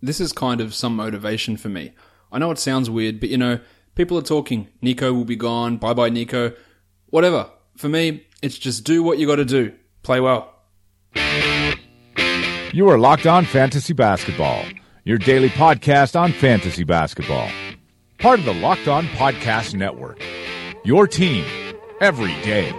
this is kind of some motivation for me. I know it sounds weird, but people are talking. Nico will be gone. Bye-bye, Nico. Whatever. For me, it's just do what you got to do. Play well. You are Locked On Fantasy Basketball, your daily podcast on fantasy basketball. Part of the Locked On Podcast Network. Your team every day.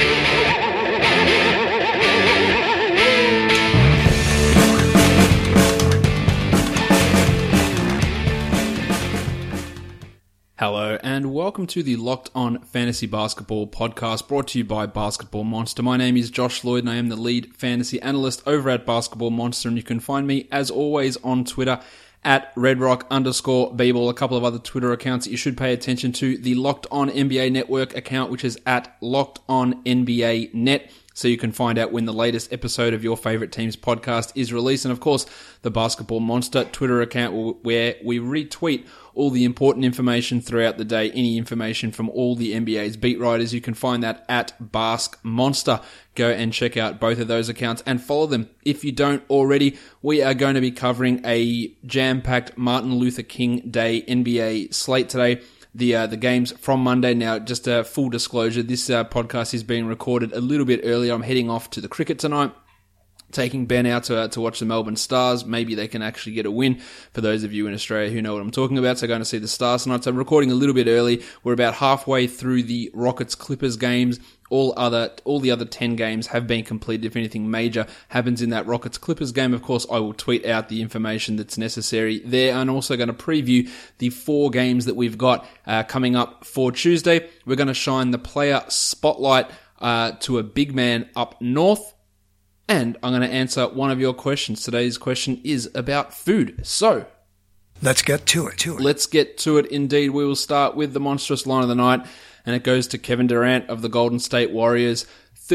Hello and welcome to the Locked On Fantasy Basketball podcast brought to you by Basketball Monster. My name is Josh Lloyd and I am the lead fantasy analyst over at Basketball Monster, and you can find me as always on Twitter at redrock_bball, a couple of other Twitter accounts that you should pay attention to. The Locked On NBA Network account, which is at Locked On NBA Net, so you can find out when the latest episode of your favorite team's podcast is released. And of course, the Basketball Monster Twitter account where we retweet all the important information throughout the day, any information from all the NBA's beat writers. You can find that at Bask Monster. Go and check out both of those accounts and follow them. If you don't already, we are going to be covering a jam-packed Martin Luther King Day NBA slate today. The games from Monday. Now, just a full disclosure, this podcast is being recorded a little bit earlier. I'm heading off to the cricket tonight, taking Ben out to watch the Melbourne Stars. Maybe they can actually get a win for those of you in Australia who know what I'm talking about. So going to see the Stars tonight. So I'm recording a little bit early. We're about halfway through the Rockets-Clippers games. All the other 10 games have been completed. If anything major happens in that Rockets-Clippers game, of course, I will tweet out the information that's necessary there. I'm also going to preview the 4 games that we've got coming up for Tuesday. We're going to shine the player spotlight to a big man up north. And I'm going to answer one of your questions. Today's question is about food. So, let's get to it. Let's get to it indeed. We will start with the monstrous line of the night, and it goes to Kevin Durant of the Golden State Warriors.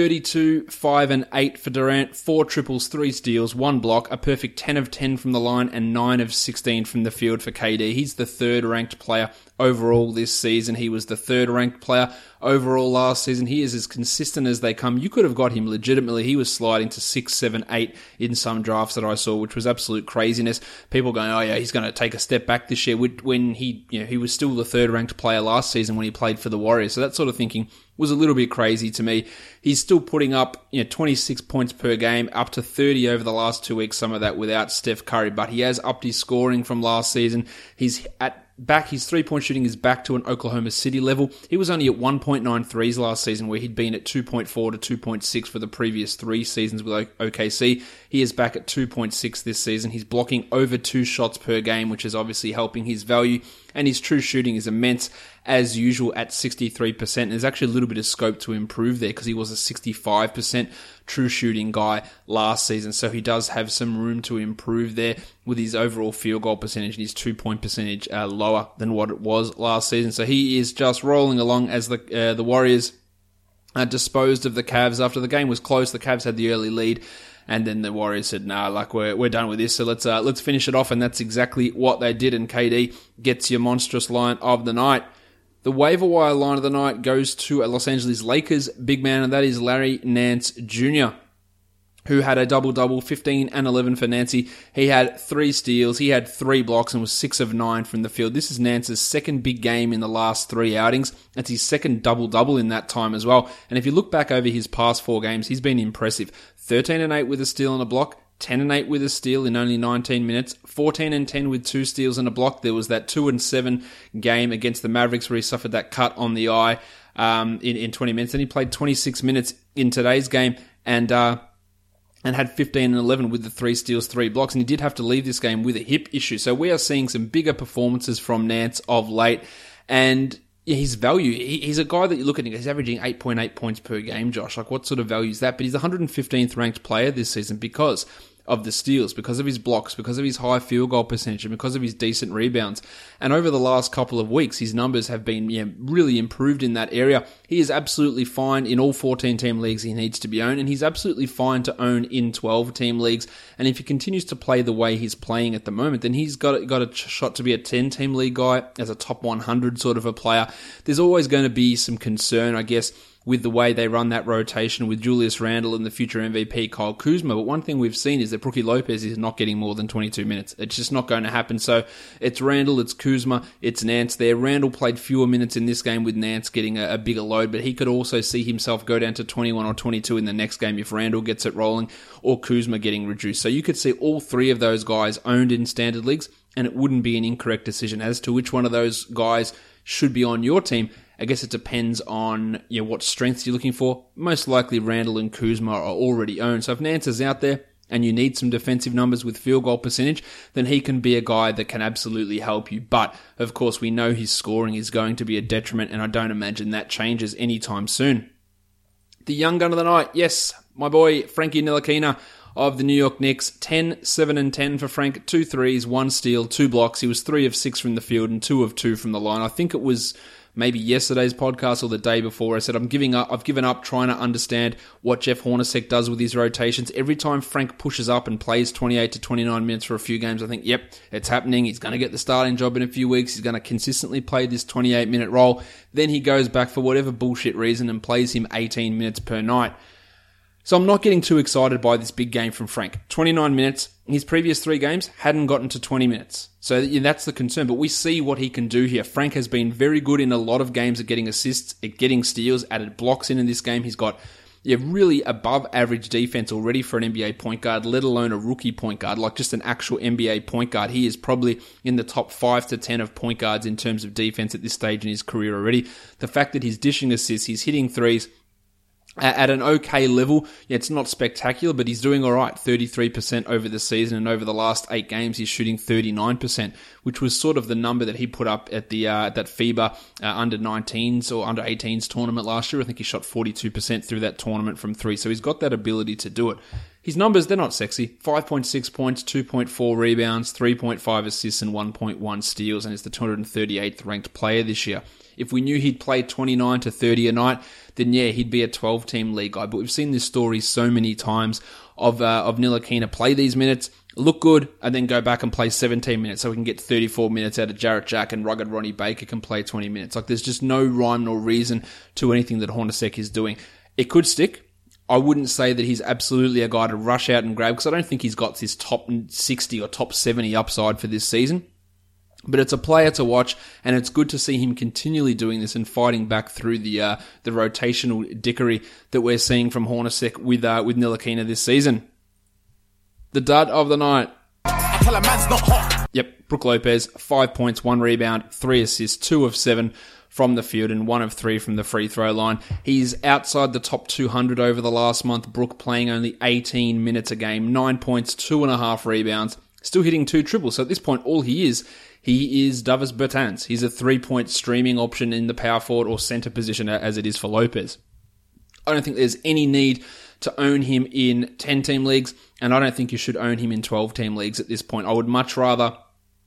32, 5 and 8 for Durant, 4 triples, 3 steals, 1 block, a perfect 10 of 10 from the line, and 9 of 16 from the field for KD. He's the 3rd ranked player overall this season. He was the 3rd ranked player overall last season. He is as consistent as they come. You could have got him legitimately. He was sliding to 6, 7, 8 in some drafts that I saw, which was absolute craziness. People going, oh yeah, he's going to take a step back this year, when he was still the 3rd ranked player last season when he played for the Warriors. So that sort of thinking was a little bit crazy to me. He's still putting up 26 points per game, up to 30 over the last 2 weeks, some of that without Steph Curry, but he has upped his scoring from last season. His 3-point shooting is back to an Oklahoma City level. He was only at 1.9 threes last season, where he'd been at 2.4 to 2.6 for the previous 3 seasons with OKC. He is back at 2.6 this season. He's blocking over 2 shots per game, which is obviously helping his value. And his true shooting is immense, as usual, at 63%. There's actually a little bit of scope to improve there, because he was a 65% true shooting guy last season. So he does have some room to improve there, with his overall field goal percentage and his 2-point percentage lower than what it was last season. So he is just rolling along as the Warriors disposed of the Cavs. After the game was close, the Cavs had the early lead, and then the Warriors said, nah, we're done with this, so let's finish it off. And that's exactly what they did, and KD gets your monstrous line of the night. The waiver wire line of the night goes to a Los Angeles Lakers big man, and that is Larry Nance Jr., who had a double-double, 15 and 11 for Nancy. He had 3 steals, he had 3 blocks, and was 6 of 9 from the field. This is Nance's 2nd big game in the last 3 outings. It's his 2nd double-double in that time as well. And if you look back over his past 4 games, he's been impressive. 13 and 8 with a steal and a block, 10 and 8 with a steal in only 19 minutes, 14 and 10 with 2 steals and a block. There was that 2 and 7 game against the Mavericks where he suffered that cut on the eye in 20 minutes. And he played 26 minutes in today's game and had 15 and 11 with the 3 steals, 3 blocks. And he did have to leave this game with a hip issue. So we are seeing some bigger performances from Nance of late. And his value, he's a guy that you look at and he's averaging 8.8 points per game, Josh. What sort of value is that? But he's the 115th ranked player this season because of the steals, because of his blocks, because of his high field goal percentage, and because of his decent rebounds. And over the last couple of weeks, his numbers have been really improved in that area. He is absolutely fine in all 14-team leagues he needs to be owned, and he's absolutely fine to own in 12-team leagues. And if he continues to play the way he's playing at the moment, then he's got a shot to be a 10-team league guy as a top 100 sort of a player. There's always going to be some concern, I guess, with the way they run that rotation with Julius Randle and the future MVP Kyle Kuzma. But one thing we've seen is that Brookie Lopez is not getting more than 22 minutes. It's just not going to happen. So it's Randle, it's Kuzma, it's Nance there. Randle played fewer minutes in this game with Nance getting a bigger load, but he could also see himself go down to 21 or 22 in the next game if Randle gets it rolling or Kuzma getting reduced. So you could see all three of those guys owned in standard leagues, and it wouldn't be an incorrect decision as to which one of those guys should be on your team. I guess it depends on what strengths you're looking for. Most likely Randle and Kuzma are already owned. So if Nance is out there and you need some defensive numbers with field goal percentage, then he can be a guy that can absolutely help you. But, of course, we know his scoring is going to be a detriment, and I don't imagine that changes anytime soon. The young gun of the night, yes, my boy Frankie Ntilikina of the New York Knicks. 10, 7, and 10 for Frank. 2 threes, 1 steal, 2 blocks. He was 3 of 6 from the field and 2 of 2 from the line. I think it was maybe yesterday's podcast or the day before. I said I've given up trying to understand what Jeff Hornacek does with his rotations. Every time Frank pushes up and plays 28 to 29 minutes for a few games, I think, yep, it's happening. He's going to get the starting job in a few weeks. He's going to consistently play this 28-minute role. Then he goes back for whatever bullshit reason and plays him 18 minutes per night. So I'm not getting too excited by this big game from Frank. 29 minutes. His previous 3 games hadn't gotten to 20 minutes. So that's the concern. But we see what he can do here. Frank has been very good in a lot of games at getting assists, at getting steals, added blocks in this game. He's got really above average defense already for an NBA point guard, let alone a rookie point guard, like just an actual NBA point guard. He is probably in the top 5 to 10 of point guards in terms of defense at this stage in his career already. The fact that he's dishing assists, he's hitting threes, at an okay level. It's not spectacular, but he's doing all right. 33% over the season, and over the last 8 games, he's shooting 39%, which was sort of the number that he put up at the that FIBA under 19s or under 18s tournament last year. I think he shot 42% through that tournament from 3, so he's got that ability to do it. His numbers, they're not sexy. 5.6 points, 2.4 rebounds, 3.5 assists, and 1.1 steals, and is the 238th ranked player this year. If we knew he'd play 29 to 30 a night, then he'd be a 12-team league guy. But we've seen this story so many times of Ntilikina play these minutes, look good, and then go back and play 17 minutes so we can get 34 minutes out of Jarrett Jack, and rugged Ronnie Baker can play 20 minutes. Like, there's just no rhyme nor reason to anything that Hornacek is doing. It could stick. I wouldn't say that he's absolutely a guy to rush out and grab, because I don't think he's got this top 60 or top 70 upside for this season. But it's a player to watch, and it's good to see him continually doing this and fighting back through the rotational dickery that we're seeing from Hornacek with Ntilikina this season. The dud of the night. I tell a man's not hot. Yep, Brook Lopez, 5 points, 1 rebound, 3 assists, 2 of 7 from the field, and 1 of 3 from the free throw line. He's outside the top 200 over the last month. Brook playing only 18 minutes a game, 9 points, 2.5 rebounds, still hitting 2 triples. So at this point, all he is Davis Bertans. He's a 3-point streaming option in the power forward or center position, as it is for Lopez. I don't think there's any need to own him in 10-team leagues, and I don't think you should own him in 12-team leagues at this point. I would much rather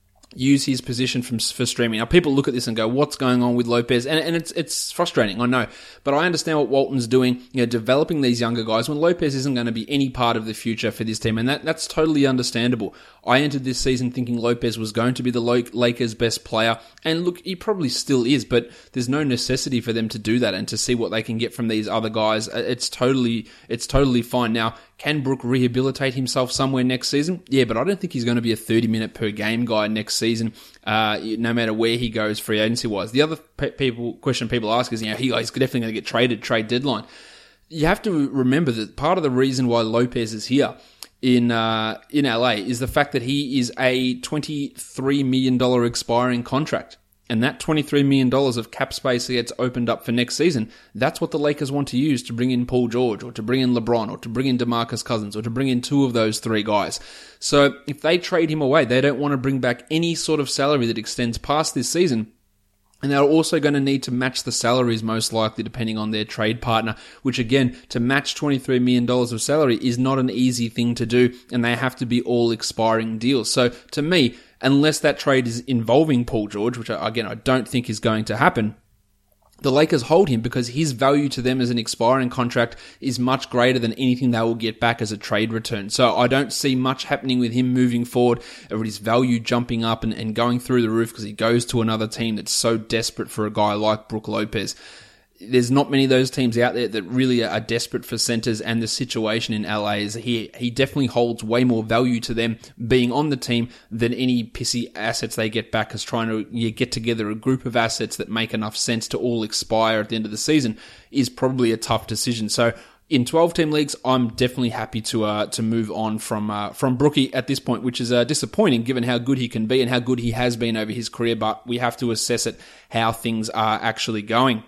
use his position for streaming. Now, people look at this and go, what's going on with Lopez? And it's frustrating, I know. But I understand what Walton's doing, developing these younger guys when Lopez isn't going to be any part of the future for this team. And that's totally understandable. I entered this season thinking Lopez was going to be the Lakers' best player. And look, he probably still is, but there's no necessity for them to do that and to see what they can get from these other guys. It's totally fine. Now, can Brook rehabilitate himself somewhere next season? Yeah, but I don't think he's going to be a 30-minute per game guy next season, no matter where he goes free agency-wise. The other question people ask is, he's definitely going to get traded, trade deadline. You have to remember that part of the reason why Lopez is here in LA is the fact that he is a $23 million expiring contract. And that $23 million of cap space that gets opened up for next season, that's what the Lakers want to use to bring in Paul George, or to bring in LeBron, or to bring in DeMarcus Cousins, or to bring in 2 of those 3 guys. So if they trade him away, they don't want to bring back any sort of salary that extends past this season. And they're also going to need to match the salaries, most likely, depending on their trade partner, which, again, to match $23 million of salary is not an easy thing to do, and they have to be all expiring deals. So, to me, unless that trade is involving Paul George, which, again, I don't think is going to happen, the Lakers hold him because his value to them as an expiring contract is much greater than anything they will get back as a trade return. So I don't see much happening with him moving forward, or his value jumping up and going through the roof because he goes to another team that's so desperate for a guy like Brook Lopez. there's not many of those teams out there that really are desperate for centers, and the situation in LA is he definitely holds way more value to them being on the team than any pissy assets they get back, as trying to get together a group of assets that make enough sense to all expire at the end of the season is probably a tough decision. So in 12-team leagues, I'm definitely happy to move on from Brookie at this point, which is disappointing given how good he can be and how good he has been over his career, but we have to assess it how things are actually going.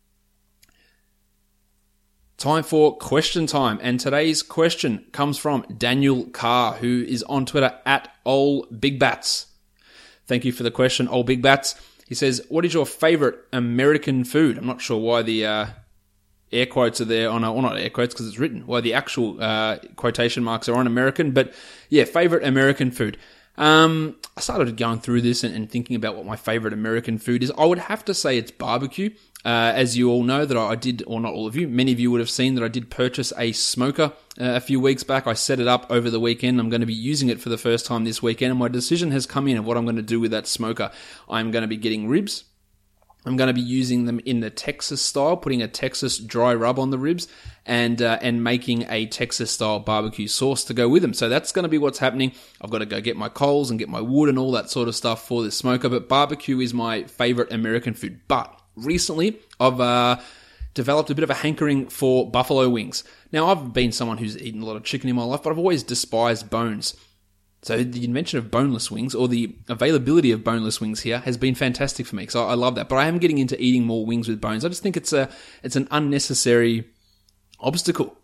Time for question time, and today's question comes from Daniel Carr, who is on Twitter at @OlBigBats. Thank you for the question, OlBigBats. He says, what is your favorite American food? I'm not sure why the air quotes are there on, or not air quotes because it's written, why the actual quotation marks are on American, but yeah, favorite American food. I started going through this and thinking about what my favorite American food is. I would have to say it's barbecue. As you all know that I did, or not all of you, many of you would have seen that I did purchase a smoker a few weeks back. I set it up over the weekend. I'm going to be using it for the first time this weekend, and my decision has come in of what I'm going to do with that smoker. I'm going to be getting ribs. I'm going to be using them in the Texas style, putting a Texas dry rub on the ribs and making a Texas style barbecue sauce to go with them. So that's going to be what's happening. I've got to go get my coals and get my wood and all that sort of stuff for this smoker, but barbecue is my favorite American food. But recently, I've developed a bit of a hankering for buffalo wings. Now, I've been someone who's eaten a lot of chicken in my life, but I've always despised bones. So the invention of boneless wings, or the availability of boneless wings here, has been fantastic for me. So I love that. But I am getting into eating more wings with bones. I just think it's an unnecessary obstacle.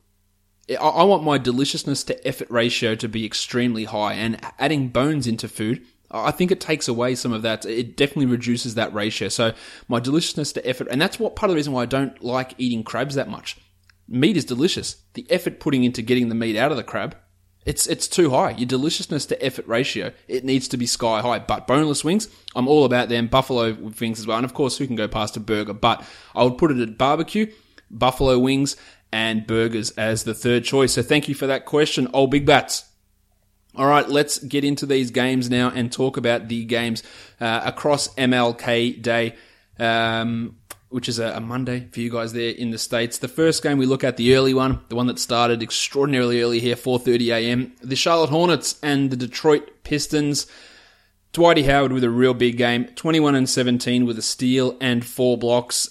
I want my deliciousness to effort ratio to be extremely high, and adding bones into food, I think it takes away some of that. It definitely reduces that ratio. So my deliciousness to effort, and that's what part of the reason why I don't like eating crabs that much. Meat is delicious. The effort putting into getting the meat out of the crab, it's too high. Your deliciousness to effort ratio, it needs to be sky high. But boneless wings, I'm all about them. Buffalo wings as well. And of course, who can go past a burger? But I would put it at barbecue, buffalo wings, and burgers as the third choice. So thank you for that question, Old Big Bats. All right, let's get into these games now and talk about the games across MLK Day, which is a Monday for you guys there in the States. The first game we look at, the early one, the one that started extraordinarily early here, 4:30 a.m., the Charlotte Hornets and the Detroit Pistons. Dwighty Howard with a real big game, 21-17 with a steal and 4 blocks.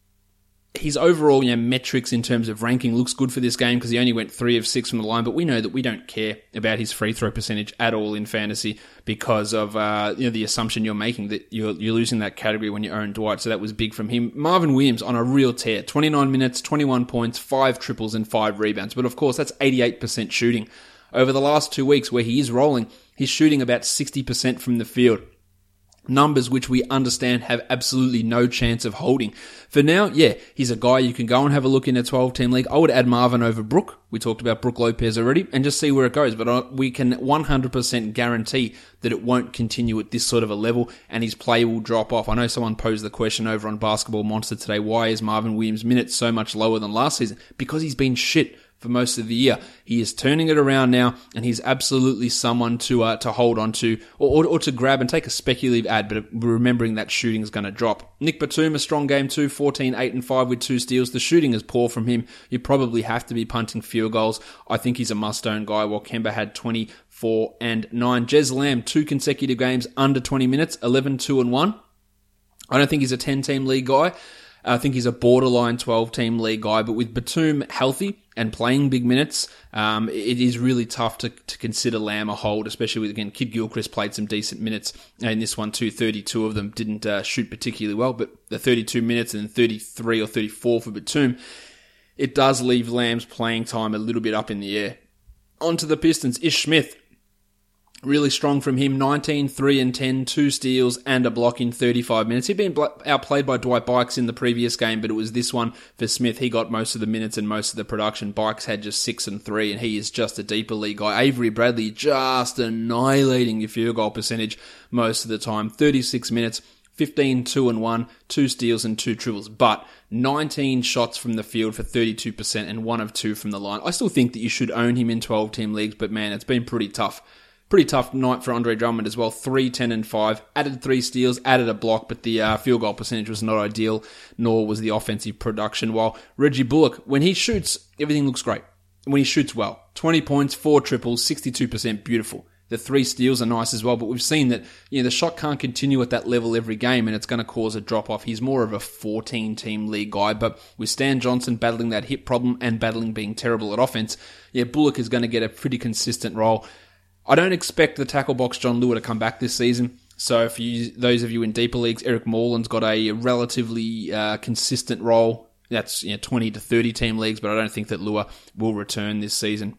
His overall metrics in terms of ranking looks good for this game because he only went 3 of 6 from the line, but we know that we don't care about his free throw percentage at all in fantasy because of the assumption you're making that you're losing that category when you own Dwight, so that was big from him. Marvin Williams on a real tear, 29 minutes, 21 points, 5 triples and 5 rebounds, but of course that's 88% shooting. Over the last 2 weeks where he is rolling, he's shooting about 60% from the field. Numbers which we understand have absolutely no chance of holding. For now, yeah, he's a guy you can go and have a look in a 12-team league. I would add Marvin over Brook. We talked about Brook Lopez already, and just see where it goes. But we can 100% guarantee that it won't continue at this sort of a level, and his play will drop off. I know someone posed the question over on Basketball Monster today, why is Marvin Williams' minutes so much lower than last season? Because he's been shit for most of the year. He is turning it around now, and he's absolutely someone to hold on to or to grab and take a speculative ad, but remembering that shooting is going to drop. Nick Batum, a strong game too, 14, 8 and 5 with 2 steals. The shooting is poor from him. You probably have to be punting field goals. I think he's a must-own guy, while Kemba had 24 and 9. Jez Lamb, 2 consecutive games under 20 minutes, 11, 2 and 1. I don't think he's a 10-team league guy. I think he's a borderline 12-team league guy, but with Batum healthy and playing big minutes, it is really tough to consider Lamb a hold, especially with, again, Kid Gilchrist played some decent minutes in this one too. 32 of them didn't shoot particularly well, but the 32 minutes and 33 or 34 for Batum, it does leave Lamb's playing time a little bit up in the air. On to the Pistons. Ish Smith, really strong from him, 19, 3 and 10, 2 steals and a block in 35 minutes. He'd been outplayed by Dwight Bikes in the previous game, but it was this one for Smith. He got most of the minutes and most of the production. Bikes had just 6 and 3, and he is just a deeper league guy. Avery Bradley just annihilating your field goal percentage most of the time. 36 minutes, 15, 2 and 1, 2 steals and 2 triples, but 19 shots from the field for 32% and 1 of 2 from the line. I still think that you should own him in 12-team leagues, but man, it's been pretty tough Pretty tough night for Andre Drummond as well. 3, 10 and 5. Added 3 steals, added a block, but the field goal percentage was not ideal, nor was the offensive production. While Reggie Bullock, when he shoots, everything looks great. When he shoots well. 20 points, 4 triples, 62%, beautiful. The 3 steals are nice as well, but we've seen that the shot can't continue at that level every game, and it's going to cause a drop-off. He's more of a 14-team league guy, but with Stan Johnson battling that hip problem and battling being terrible at offense, Bullock is going to get a pretty consistent role. I don't expect the tackle box John Lua to come back this season, so for those of you in deeper leagues, Eric Moreland's got a relatively consistent role. That's 20 to 30 team leagues, but I don't think that Lua will return this season.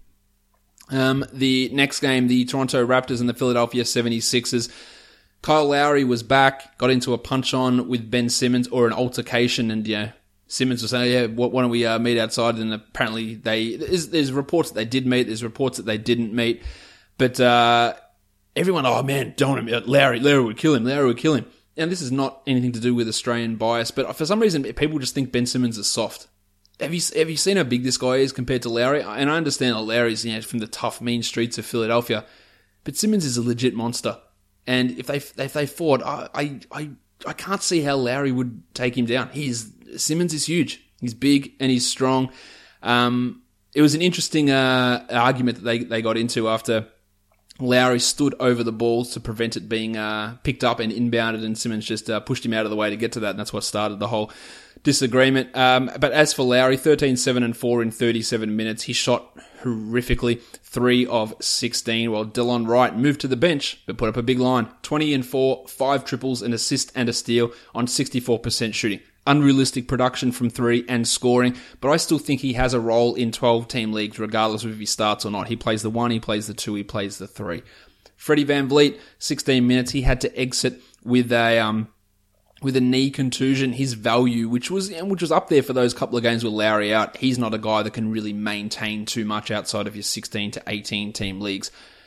The next game, the Toronto Raptors and the Philadelphia 76ers. Kyle Lowry was back, got into a punch-on with Ben Simmons, or an altercation, and Simmons was saying, why don't we meet outside? And apparently there's reports that they did meet, there's reports that they didn't meet, but everyone, oh man, don't Lowry would kill him. And this is not anything to do with Australian bias, but for some reason people just think Ben Simmons is soft. Have you seen how big this guy is compared to Lowry? And I understand that Lowry's from the tough, mean streets of Philadelphia, but Simmons is a legit monster. And if they fought, I can't see how Lowry would take him down. Simmons is huge. He's big and he's strong. It was an interesting argument that they got into after Lowry stood over the ball to prevent it being picked up and inbounded, and Simmons just pushed him out of the way to get to that, and that's what started the whole disagreement. But as for Lowry, 13, 7 and 4 in 37 minutes. He shot horrifically, 3 of 16, while Delon Wright moved to the bench, but put up a big line. 20 and 4, 5 triples, an assist and a steal on 64% shooting. Unrealistic production from 3 and scoring, but I still think he has a role in 12-team leagues, regardless of if he starts or not. He plays the 1, he plays the 2, he plays the 3. Freddie VanVleet, 16 minutes. He had to exit with a knee contusion. His value, which was up there for those couple of games with Lowry out, he's not a guy that can really maintain too much outside of your 16 to 18 team leagues.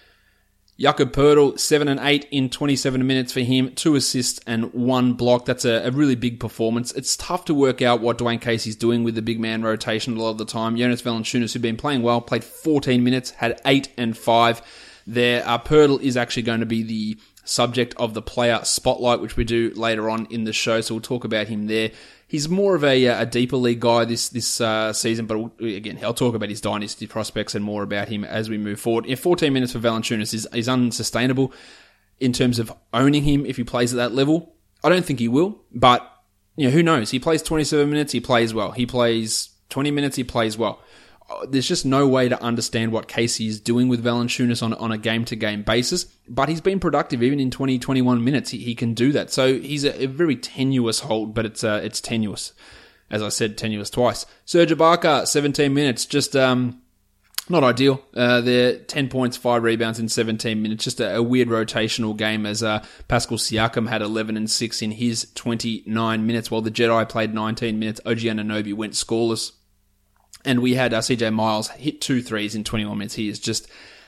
Jakob Poeltl, 7 and 8 in 27 minutes for him, 2 assists and 1 block. That's a really big performance. It's tough to work out what Dwayne Casey's doing with the big man rotation a lot of the time. Jonas Valanciunas, who'd been playing well, played 14 minutes, had 8 and 5 there. Poeltl is actually going to be the subject of the player spotlight, which we do later on in the show, so we'll talk about him there. He's more of a deeper league guy this season, but again, I'll talk about his dynasty prospects and more about him as we move forward. 14 minutes for Valanciunas is unsustainable in terms of owning him if he plays at that level. I don't think he will, but who knows? He plays 27 minutes, he plays well. He plays 20 minutes, he plays well. There's just no way to understand what Casey is doing with Valanciunas on a game-to-game basis, but he's been productive even in 20, 21 minutes. He can do that. So he's a very tenuous hold, but it's tenuous. As I said, tenuous twice. Serge Ibaka, 17 minutes, just not ideal. They're 10 points, 5 rebounds in 17 minutes. Just a weird rotational game as Pascal Siakam had 11 and 6 in his 29 minutes, while the Jedi played 19 minutes. OG Anunoby went scoreless. And we had CJ Miles hit 2 threes in 21 minutes. He is just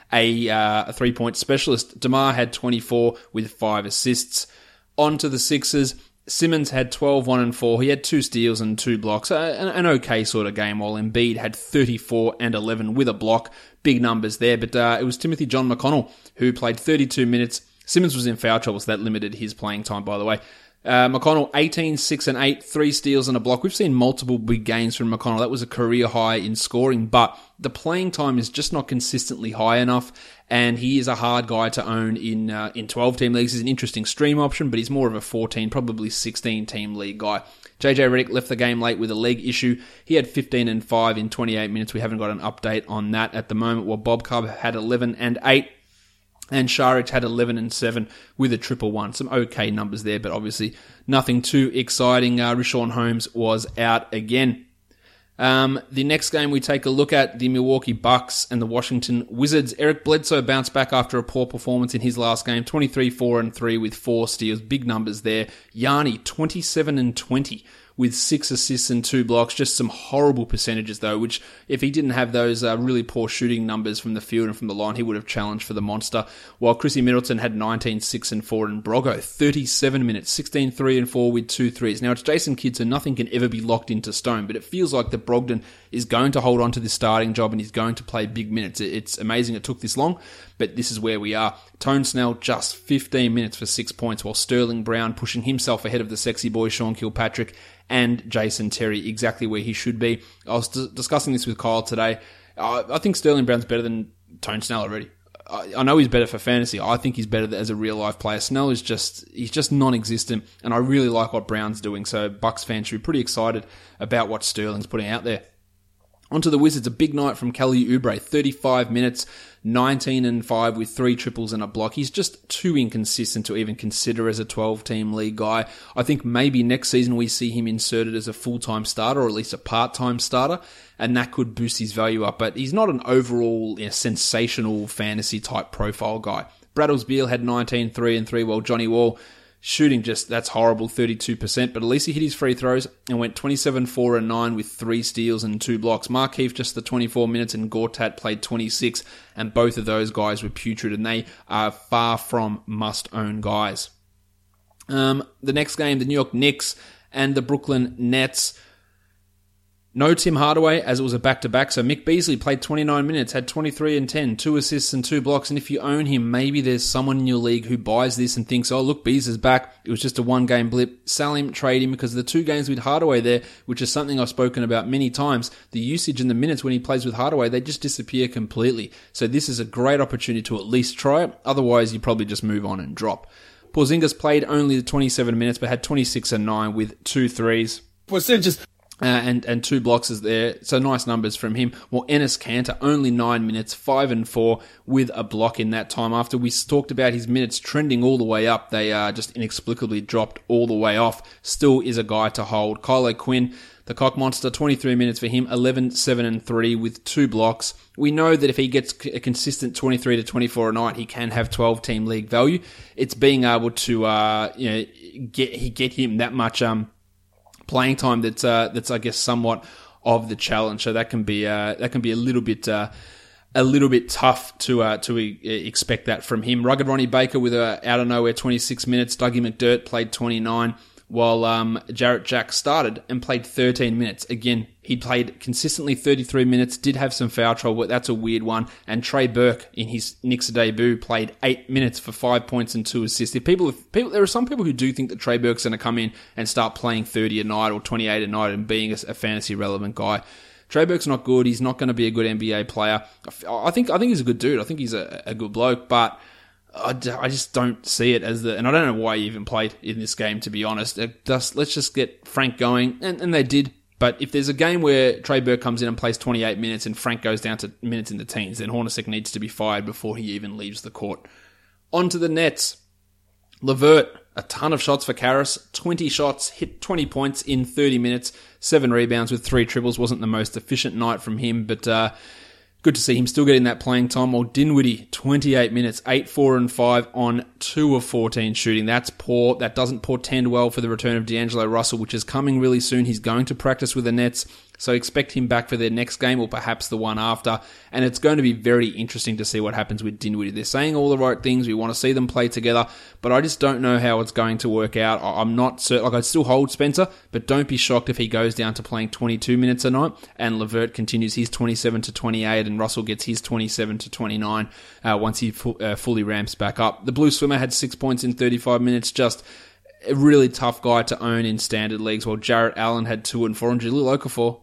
a three-point specialist. DeMar had 24 with 5 assists. On to the Sixers. Simmons had 12, 1 and 4. He had 2 steals and 2 blocks. An okay sort of game, while Embiid had 34 and 11 with a block. Big numbers there. But it was Timothy John McConnell who played 32 minutes. Simmons was in foul trouble, so that limited his playing time, by the way. McConnell, 18, 6 and 8, 3 steals and a block. We've seen multiple big games from McConnell. That was a career high in scoring, but the playing time is just not consistently high enough, and he is a hard guy to own in 12-team leagues. He's an interesting stream option, but he's more of a 14, probably 16-team league guy. JJ Redick left the game late with a leg issue. He had 15 and 5 in 28 minutes. We haven't got an update on that at the moment. While Bob Cobb had 11 and 8. And Šarić had 11 and 7 with a 111. Some okay numbers there, but obviously nothing too exciting. Richaun Holmes was out again. The next game we take a look at, the Milwaukee Bucks and the Washington Wizards. Eric Bledsoe bounced back after a poor performance in his last game. 23, 4 and 3 with 4 steals. Big numbers there. Yanni, 27 and 20 with 6 assists and 2 blocks. Just some horrible percentages, though, which if he didn't have those really poor shooting numbers from the field and from the line, he would have challenged for the monster. While Chrissy Middleton had 19, 6 and 4, and Broggo 37 minutes, 16, 3 and 4 with 2 threes. Now, it's Jason Kidd, so nothing can ever be locked into stone, but it feels like that Brogdon is going to hold on to this starting job and he's going to play big minutes. It's amazing it took this long, but this is where we are. Tone Snell just 15 minutes for 6 points, while Sterling Brown pushing himself ahead of the sexy boy Sean Kilpatrick and Jason Terry, exactly where he should be. I was discussing this with Kyle today. I think Sterling Brown's better than Tone Snell already. I know he's better for fantasy. I think he's better as a real life player. Snell is he's just non-existent, and I really like what Brown's doing. So Bucks fans should be pretty excited about what Sterling's putting out there. Onto the Wizards, a big night from Kelly Oubre, 35 minutes, 19 and 5 with 3 triples and a block. He's just too inconsistent to even consider as a 12-team league guy. I think maybe next season we see him inserted as a full-time starter, or at least a part-time starter, and that could boost his value up. But he's not an overall sensational fantasy-type profile guy. Braddles Beal had 19, 3 and 3, while Johnny Wall shooting that's horrible, 32%, but at least he hit his free throws and went 27, 4 and 9 with 3 steals and 2 blocks. Markieff just the 24 minutes, and Gortat played 26, and both of those guys were putrid, and they are far from must-own guys. The next game, the New York Knicks and the Brooklyn Nets. No Tim Hardaway, as it was a back-to-back, so Mick Beasley played 29 minutes, had 23 and 10, 2 assists and 2 blocks, and if you own him, maybe there's someone in your league who buys this and thinks, oh, look, Beas is back, it was just a one-game blip, sell him, trade him, because the 2 games with Hardaway there, which is something I've spoken about many times, the usage and the minutes when he plays with Hardaway, they just disappear completely. So this is a great opportunity to at least try it, otherwise you probably just move on and drop. Porzingis played only 27 minutes, but had 26 and 9 with 2 threes. Porzingis... And 2 blocks is there, so nice numbers from him. Well, Enes Kanter, only 9 minutes, 5 and 4 with a block in that time. After we talked about his minutes trending all the way up, they just inexplicably dropped all the way off. Still is a guy to hold. Kylo Quinn, the cock monster, 23 minutes for him, 11, 7 and 3 with 2 blocks. We know that if he gets a consistent 23 to 24 a night, he can have 12-team league value. It's being able to get him that much playing time that's I guess somewhat of the challenge. So that can be a little bit tough to expect that from him. Rugged Ronnie Baker with out of nowhere 26 minutes. Dougie McDirt played 29, while Jarrett Jack started and played 13 minutes. Again, he played consistently 33 minutes, did have some foul trouble, but that's a weird one. And Trey Burke, in his Knicks debut, played 8 minutes for 5 points and 2 assists. There are some people who do think that Trey Burke's going to come in and start playing 30 a night or 28 a night and being a fantasy relevant guy. Trey Burke's not good. He's not going to be a good NBA player. I think he's a good dude. I think he's a good bloke, but I just don't see it as and I don't know why he even played in this game, to be honest. Let's just get Frank going, and they did. But if there's a game where Trey Burke comes in and plays 28 minutes and Frank goes down to minutes in the teens, then Hornacek needs to be fired before he even leaves the court. On to the Nets. LeVert, a ton of shots for Karras, 20 shots, hit 20 points in 30 minutes, 7 rebounds with 3 triples. Wasn't the most efficient night from him, but good to see him still getting that playing time. While Dinwiddie, 28 minutes, 8, 4 and 5 on 2 of 14 shooting. That's poor. That doesn't portend well for the return of D'Angelo Russell, which is coming really soon. He's going to practice with the Nets, so expect him back for their next game or perhaps the one after. And it's going to be very interesting to see what happens with Dinwiddie. They're saying all the right things. We want to see them play together, but I just don't know how it's going to work out. I'm not certain. I'd still hold Spencer, but don't be shocked if he goes down to playing 22 minutes a night and LeVert continues his 27 to 28 and Russell gets his 27 to 29 once he fully ramps back up. The Blue Swimmer had 6 points in 35 minutes, just a really tough guy to own in standard leagues, while Jarrett Allen had 2 and 4 and Jahlil Okafor,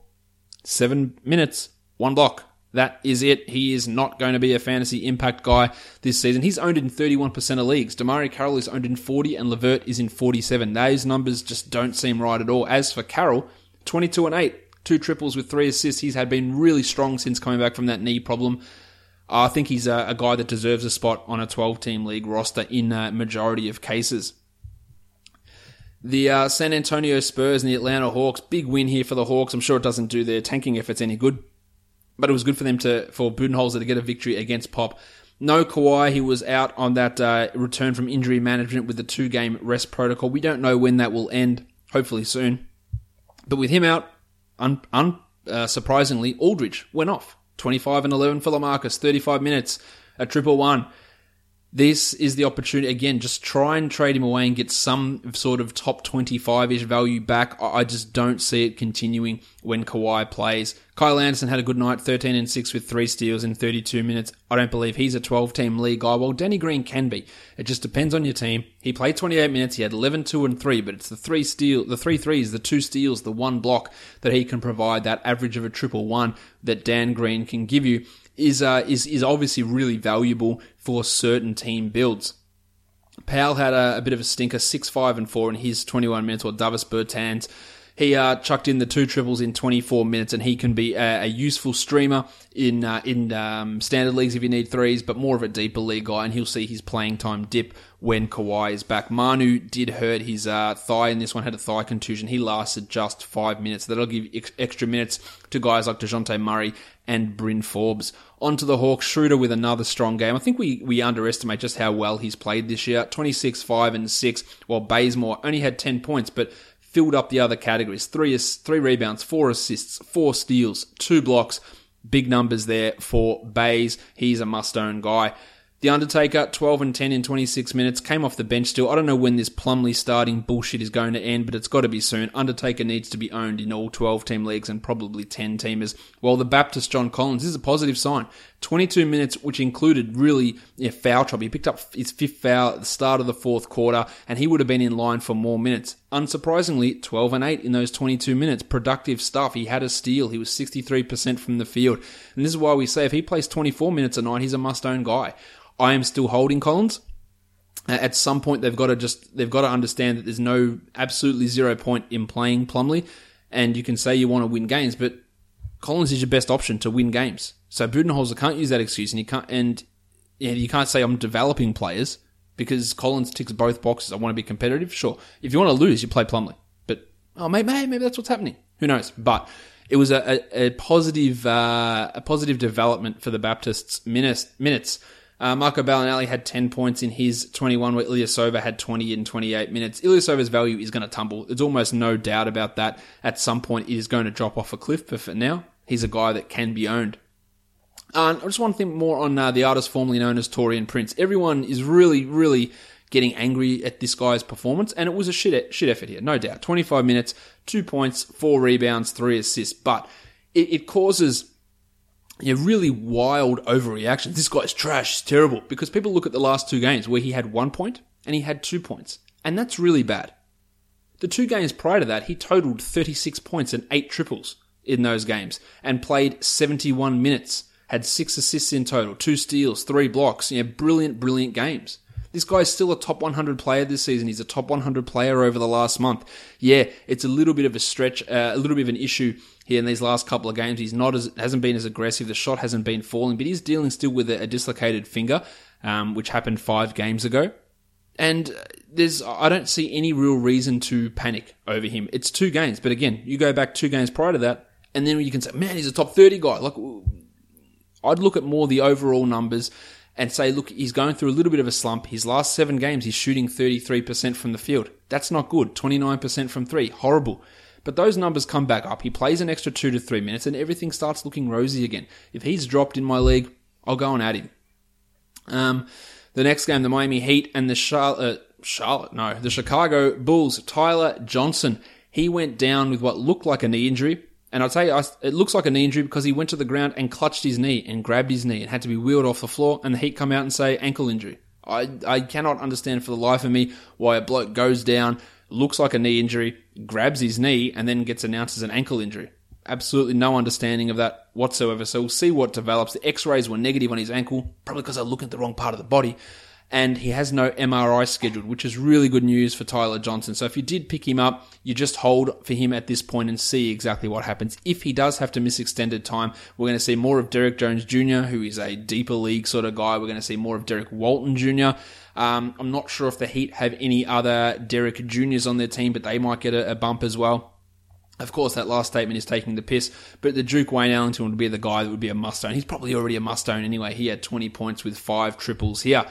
7 minutes, 1 block. That is it. He is not going to be a fantasy impact guy this season. He's owned in 31% of leagues. Damari Carroll is owned in 40 and LeVert is in 47. Those numbers just don't seem right at all. As for Carroll, 22 and 8, 2 triples with 3 assists. He's had been really strong since coming back from that knee problem. I think he's a guy that deserves a spot on a 12-team league roster in a majority of cases. The San Antonio Spurs and the Atlanta Hawks, big win here for the Hawks. I'm sure it doesn't do their tanking efforts any good, but it was good for them for Budenholzer to get a victory against Pop. No Kawhi, he was out on that return from injury management with the 2-game rest protocol. We don't know when that will end, hopefully soon. But with him out, surprisingly, Aldridge went off. 25 and 11 for LaMarcus, 35 minutes, a 111. This is the opportunity, again, just try and trade him away and get some sort of top 25-ish value back. I just don't see it continuing when Kawhi plays. Kyle Anderson had a good night, 13 and 6 with 3 steals in 32 minutes. I don't believe he's a 12-team league guy. Well, Danny Green can be. It just depends on your team. He played 28 minutes. He had 11, 2, and 3, but it's the 3 threes, the 2 steals, the 1 block that he can provide, that average of a 111 that Dan Green can give you. Is obviously really valuable for certain team builds. Powell had a bit of a stinker, 6, 5, and 4 in his 21 minutes, or Davis Bertans. He chucked in the 2 triples in 24 minutes, and he can be a useful streamer in standard leagues if you need threes, but more of a deeper league guy, and he'll see his playing time dip when Kawhi is back. Manu did hurt his thigh in this one, had a thigh contusion. He lasted just 5 minutes. That'll give extra minutes to guys like DeJounte Murray and Bryn Forbes. On to the Hawks, Schroeder with another strong game. I think we underestimate just how well he's played this year. 26, 5, and 6, while Bazemore only had 10 points, but filled up the other categories. 3 rebounds, 4 assists, 4 steals, 2 blocks. Big numbers there for Baze. He's a must-own guy. The Undertaker, 12 and 10 in 26 minutes, came off the bench still. I don't know when this Plumlee starting bullshit is going to end, but it's got to be soon. Undertaker needs to be owned in all 12-team leagues and probably 10-teamers. While the Baptist John Collins is a positive sign. 22 minutes, which included really foul trouble. He picked up his 5th foul at the start of the 4th quarter, and he would have been in line for more minutes. Unsurprisingly, 12 and 8 in those 22 minutes. Productive stuff. He had a steal. He was 63% from the field. And this is why we say if he plays 24 minutes a night, he's a must-own guy. I am still holding Collins. At some point, they've got to understand that there's no absolutely 0 point in playing Plumlee, and you can say you want to win games, but Collins is your best option to win games. So Budenholzer can't use that excuse, and you can't say I'm developing players because Collins ticks both boxes. I want to be competitive, sure. If you want to lose, you play Plumlee, but maybe that's what's happening. Who knows? But it was a positive development for the Baptists' minutes. Marco Bellinelli had 10 points in his 21, where Ilyasova had 20 in 28 minutes. Ilyasova's value is going to tumble. There's almost no doubt about that. At some point, it is going to drop off a cliff, but for now, he's a guy that can be owned. I just want to think more on the artist formerly known as Taurean Prince. Everyone is really, really getting angry at this guy's performance, and it was a shit effort here, no doubt. 25 minutes, 2 points, 4 rebounds, 3 assists, but it causes really wild overreactions. This guy's trash, it's terrible, because people look at the last 2 games where he had 1 point and he had 2 points, and that's really bad. The 2 games prior to that, he totaled 36 points and 8 triples in those games and played 71 minutes, had 6 assists in total, 2 steals, 3 blocks, brilliant games. This guy's still a top 100 player this season. He's a top 100 player over the last month. Yeah, it's a little bit of a stretch, a little bit of an issue here in these last couple of games. Hasn't been as aggressive. The shot hasn't been falling, but he's dealing still with a dislocated finger, which happened 5 games ago. And I don't see any real reason to panic over him. It's 2 games, but again, you go back 2 games prior to that, and then you can say, man, he's a top 30 guy. Like, I'd look at more the overall numbers and say, look, he's going through a little bit of a slump. His last 7 games, he's shooting 33% from the field. That's not good. 29% from 3. Horrible. But those numbers come back up. He plays an extra 2 to 3 minutes and everything starts looking rosy again. If he's dropped in my league, I'll go and add him. The next game, the Miami Heat and the the Chicago Bulls. Tyler Johnson. He went down with what looked like a knee injury. And I'll tell you, it looks like a knee injury because he went to the ground and clutched his knee and grabbed his knee and had to be wheeled off the floor, and the Heat come out and say ankle injury. I cannot understand for the life of me why a bloke goes down, looks like a knee injury, grabs his knee, and then gets announced as an ankle injury. Absolutely no understanding of that whatsoever. So we'll see what develops. The x-rays were negative on his ankle, probably because they're looking at the wrong part of the body. And he has no MRI scheduled, which is really good news for Tyler Johnson. So if you did pick him up, you just hold for him at this point and see exactly what happens. If he does have to miss extended time, we're going to see more of Derek Jones Jr., who is a deeper league sort of guy. We're going to see more of Derek Walton Jr. I'm not sure if the Heat have any other Derek Jr.'s on their team, but they might get a bump as well. Of course, that last statement is taking the piss, but the Duke Wayne Ellington would be the guy that would be a must-own. He's probably already a must-own anyway. He had 20 points with 5 triples here.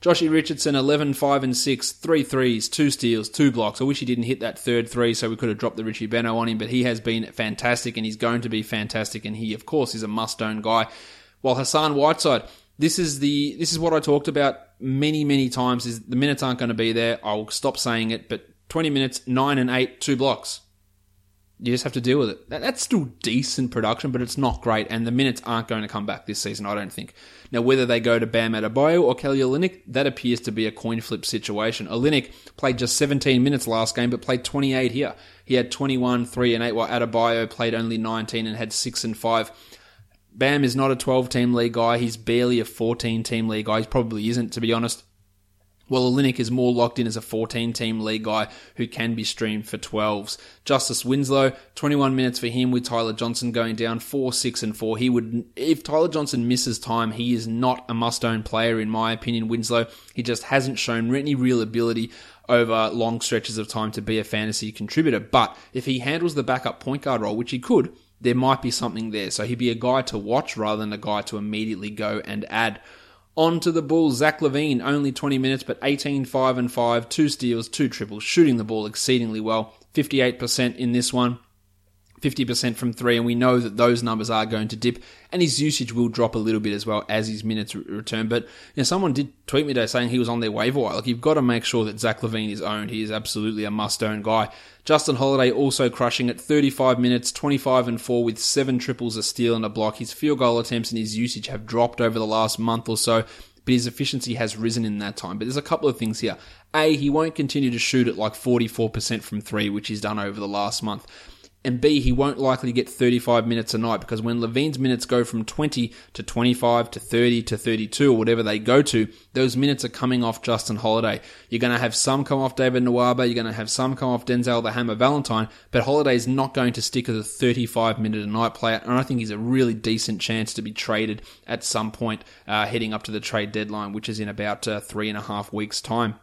Joshy Richardson, 11, 5 and 6, 3 threes, 2 steals, 2 blocks. I wish he didn't hit that third three so we could have dropped the Richie Beno on him, but he has been fantastic and he's going to be fantastic, and he, of course, is a must-own guy. While Hassan Whiteside, this is what I talked about many times, is the minutes aren't going to be there. I'll stop saying it, but 20 minutes, 9 and 8, 2 blocks. You just have to deal with it. That's still decent production, but it's not great, and the minutes aren't going to come back this season, I don't think. Now, whether they go to Bam Adebayo or Kelly Olynyk, that appears to be a coin flip situation. Olynyk played just 17 minutes last game, but played 28 here. He had 21, 3 and 8, while Adebayo played only 19 and had 6 and 5. Bam is not a 12-team league guy. He's barely a 14-team league guy. He probably isn't, to be honest. Well, Olynyk is more locked in as a 14-team league guy who can be streamed for 12s. Justice Winslow, 21 minutes for him with Tyler Johnson going down 4, 6 and 4. If Tyler Johnson misses time, he is not a must-own player, in my opinion, Winslow. He just hasn't shown any real ability over long stretches of time to be a fantasy contributor. But if he handles the backup point guard role, which he could, there might be something there. So he'd be a guy to watch rather than a guy to immediately go and add. On to the Bulls, Zach LaVine, only 20 minutes, but 18, 5 and 5, 2 steals, 2 triples, shooting the ball exceedingly well. 58% in this one, 50% from 3, and we know that those numbers are going to dip, and his usage will drop a little bit as well as his minutes return. But someone did tweet me today saying he was on their waiver wire. You've got to make sure that Zach LaVine is owned. He is absolutely a must-own guy. Justin Holiday also crushing it, 35 minutes, 25 and 4 with 7 triples, a steal and a block. His field goal attempts and his usage have dropped over the last month or so, but his efficiency has risen in that time. But there's a couple of things here. A, he won't continue to shoot at like 44% from 3, which he's done over the last month. And B, he won't likely get 35 minutes a night, because when LaVine's minutes go from 20 to 25 to 30 to 32 or whatever they go to, those minutes are coming off Justin Holiday. You're going to have some come off David Nwaba, you're going to have some come off Denzel the Hammer Valentine, but Holiday's not going to stick as a 35-minute-a-night player, and I think he's a really decent chance to be traded at some point heading up to the trade deadline, which is in about 3.5 weeks' time.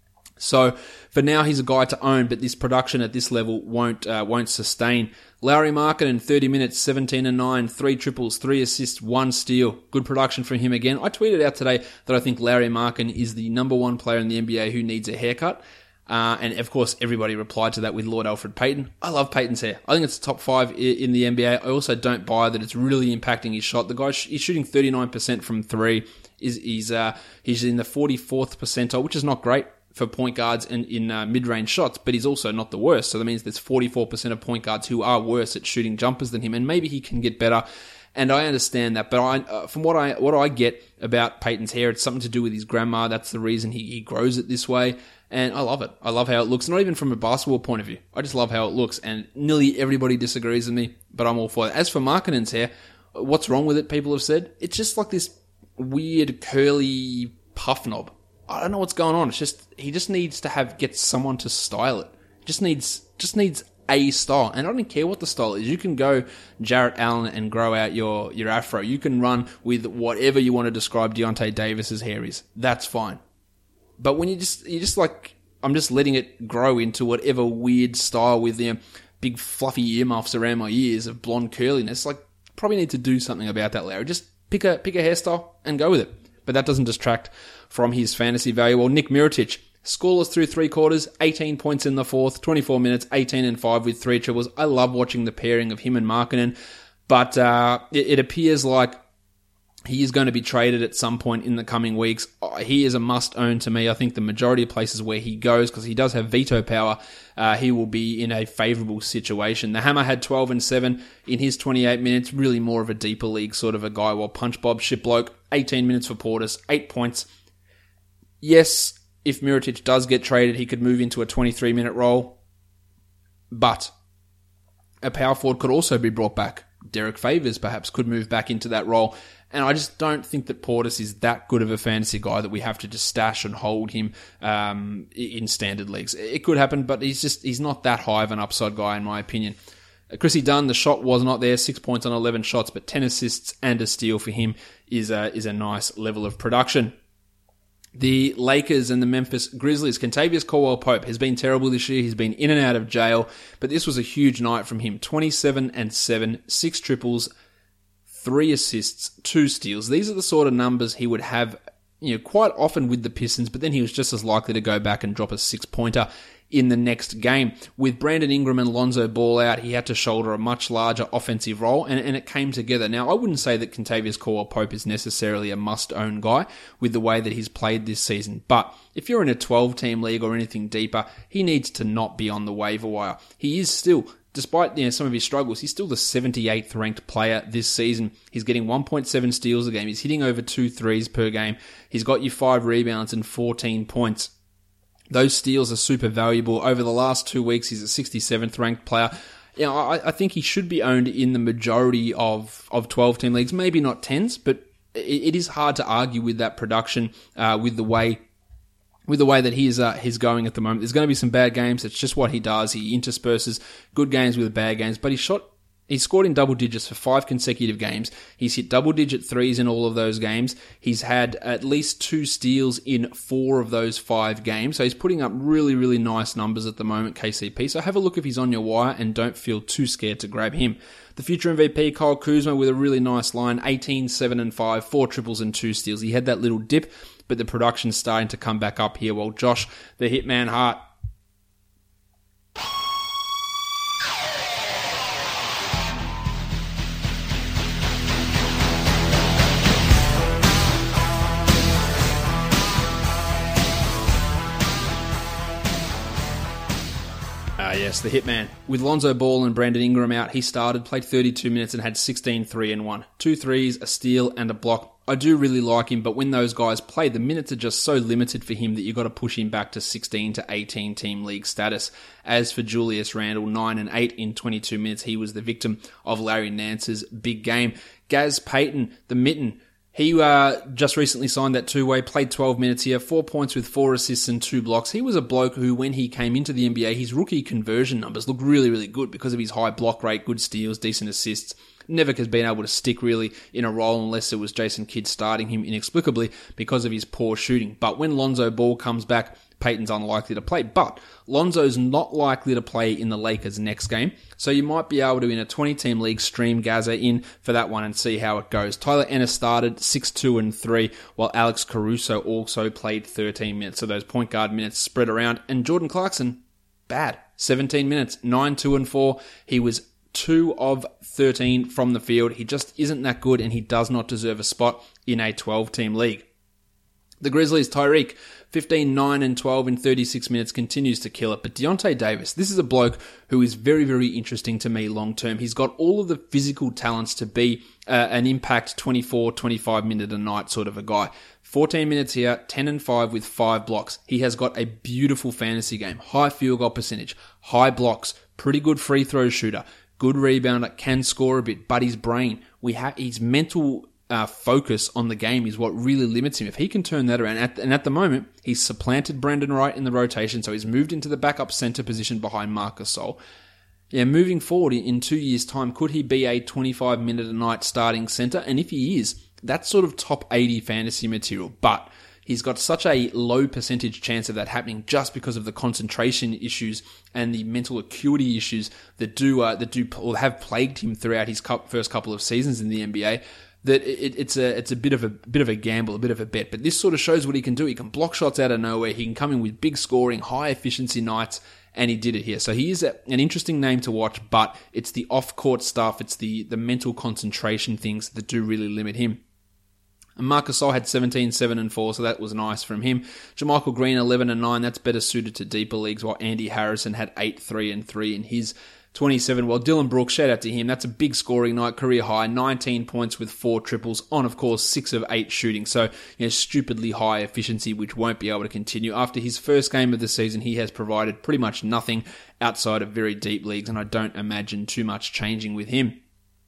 So for now, he's a guy to own, but this production at this level won't sustain. Lauri Markkanen, 30 minutes, 17 and 9, 3 triples, 3 assists, 1 steal. Good production from him again. I tweeted out today that I think Lauri Markkanen is the number 1 player in the NBA who needs a haircut. And of course, everybody replied to that with Lord Alfred Payton. I love Payton's hair. I think it's top 5 in the NBA. I also don't buy that it's really impacting his shot. The guy, he's shooting 39% from 3. He's in the 44th percentile, which is not great for point guards in mid-range shots, but he's also not the worst. So that means there's 44% of point guards who are worse at shooting jumpers than him, and maybe he can get better. And I understand that, but from what I get about Payton's hair, it's something to do with his grandma. That's the reason he grows it this way, and I love it. I love how it looks, not even from a basketball point of view. I just love how it looks, and nearly everybody disagrees with me, but I'm all for it. As for Markkanen's hair, what's wrong with it, people have said? It's just like this weird curly puff knob. I don't know what's going on. It's just he just needs to get someone to style it. Just needs a style, and I don't care what the style is. You can go Jarrett Allen and grow out your afro. You can run with whatever you want to describe Deontay Davis's hair is. That's fine. But when you just like, I'm just letting it grow into whatever weird style with big fluffy earmuffs around my ears of blonde curliness. Like, probably need to do something about that, Larry. Just pick a hairstyle and go with it. But that doesn't distract from his fantasy value. Well, Nick Mirotic, scoreless through 3 quarters, 18 points in the 4th, 24 minutes, 18 and 5 with 3 triples. I love watching the pairing of him and Markkanen, but it appears like he is going to be traded at some point in the coming weeks. He is a must-own to me. I think the majority of places where he goes, because he does have veto power, he will be in a favourable situation. The Hammer had 12 and 7 in his 28 minutes, really more of a deeper league sort of a guy, while Punch Bob Shipbloke, 18 minutes for Portis, 8 points. Yes, if Mirotic does get traded, he could move into a 23-minute role, but a power forward could also be brought back. Derek Favors perhaps could move back into that role. And I just don't think that Portis is that good of a fantasy guy that we have to just stash and hold him in standard leagues. It could happen, but he's not that high of an upside guy in my opinion. Chrissy Dunn, the shot was not there, 6 points on 11 shots, but 10 assists and a steal for him is a nice level of production. The Lakers and the Memphis Grizzlies. Kentavious Caldwell-Pope has been terrible this year. He's been in and out of jail, but this was a huge night from him. 27 and 7, 6 triples, 3 assists, 2 steals. These are the sort of numbers he would have quite often with the Pistons, but then he was just as likely to go back and drop a 6-pointer in the next game. With Brandon Ingram and Lonzo Ball out, he had to shoulder a much larger offensive role, and it came together. Now, I wouldn't say that Kentavious Caldwell-Pope is necessarily a must-own guy with the way that he's played this season, but if you're in a 12-team league or anything deeper, he needs to not be on the waiver wire. He is still, despite some of his struggles, he's still the 78th ranked player this season. He's getting 1.7 steals a game. He's hitting over 2 threes per game. He's got you 5 rebounds and 14 points. Those steals are super valuable. Over the last 2 weeks, he's a 67th ranked player. I think he should be owned in the majority of 12-team leagues, maybe not 10s, but it is hard to argue with that production, with the way that he's going at the moment. There's going to be some bad games. It's just what he does. He intersperses good games with bad games, but he scored in double digits for 5 consecutive games. He's hit double-digit threes in all of those games. He's had at least 2 steals in 4 of those 5 games. So he's putting up really, really nice numbers at the moment, KCP. So have a look if he's on your wire and don't feel too scared to grab him. The future MVP, Kyle Kuzma, with a really nice line, 18, 7 and 5, 4 triples and 2 steals. He had that little dip, but the production's starting to come back up here. While Josh, the Hitman Hart, yes, the Hitman. With Lonzo Ball and Brandon Ingram out, he played 32 minutes and had 16, 3 and 1. 2 threes, a steal, and a block. I do really like him, but when those guys play, the minutes are just so limited for him that you've got to push him back to 16 to 18 team league status. As for Julius Randle, 9 and 8 in 22 minutes. He was the victim of Larry Nance's big game. Gaz Payton, the mitten, he just recently signed that 2-way, played 12 minutes here, 4 points with 4 assists and 2 blocks. He was a bloke who, when he came into the NBA, his rookie conversion numbers looked really, really good because of his high block rate, good steals, decent assists. Never has been able to stick really in a role unless it was Jason Kidd starting him inexplicably because of his poor shooting. But when Lonzo Ball comes back, Payton's unlikely to play. But Lonzo's not likely to play in the Lakers' next game, so you might be able to, in a 20-team league, stream Gaza in for that one and see how it goes. Tyler Ennis started 6, 2 and 3, while Alex Caruso also played 13 minutes. So those point guard minutes spread around. And Jordan Clarkson, bad. 17 minutes, 9, 2 and 4. He was 2 of 13 from the field. He just isn't that good, and he does not deserve a spot in a 12-team league. The Grizzlies, Tyreek, 15, 9 and 12 in 36 minutes, continues to kill it. But Deontay Davis, this is a bloke who is very, very interesting to me long term. He's got all of the physical talents to be an impact 24, 25 minute a night sort of a guy. 14 minutes here, 10 and 5 with 5 blocks. He has got a beautiful fantasy game. High field goal percentage, high blocks, pretty good free throw shooter, good rebounder, can score a bit, but his brain, his mental focus on the game is what really limits him. If he can turn that around, and at the moment, he's supplanted Brandon Wright in the rotation, so he's moved into the backup center position behind Marc Gasol. Yeah, moving forward in 2 years' time, could he be a 25-minute-a-night starting center? And if he is, that's sort of top 80 fantasy material, but he's got such a low percentage chance of that happening just because of the concentration issues and the mental acuity issues that have plagued him throughout his first couple of seasons in the NBA. That it's a bit of a gamble, a bit of a bet. But this sort of shows what he can do. He can block shots out of nowhere. He can come in with big scoring, high efficiency nights, and he did it here. So he is an interesting name to watch, but it's the off-court stuff, it's the mental concentration things that do really limit him. And Marc Gasol had 17, 7 and 4, so that was nice from him. JaMychal Green, 11 and 9, that's better suited to deeper leagues, while Andy Harrison had 8, 3 and 3 in his 27. Well, Dylan Brooks, shout out to him. That's a big scoring night, career high, 19 points with 4 triples on, of course, 6 of 8 shooting. So, stupidly high efficiency, which won't be able to continue. After his first game of the season, he has provided pretty much nothing outside of very deep leagues, and I don't imagine too much changing with him.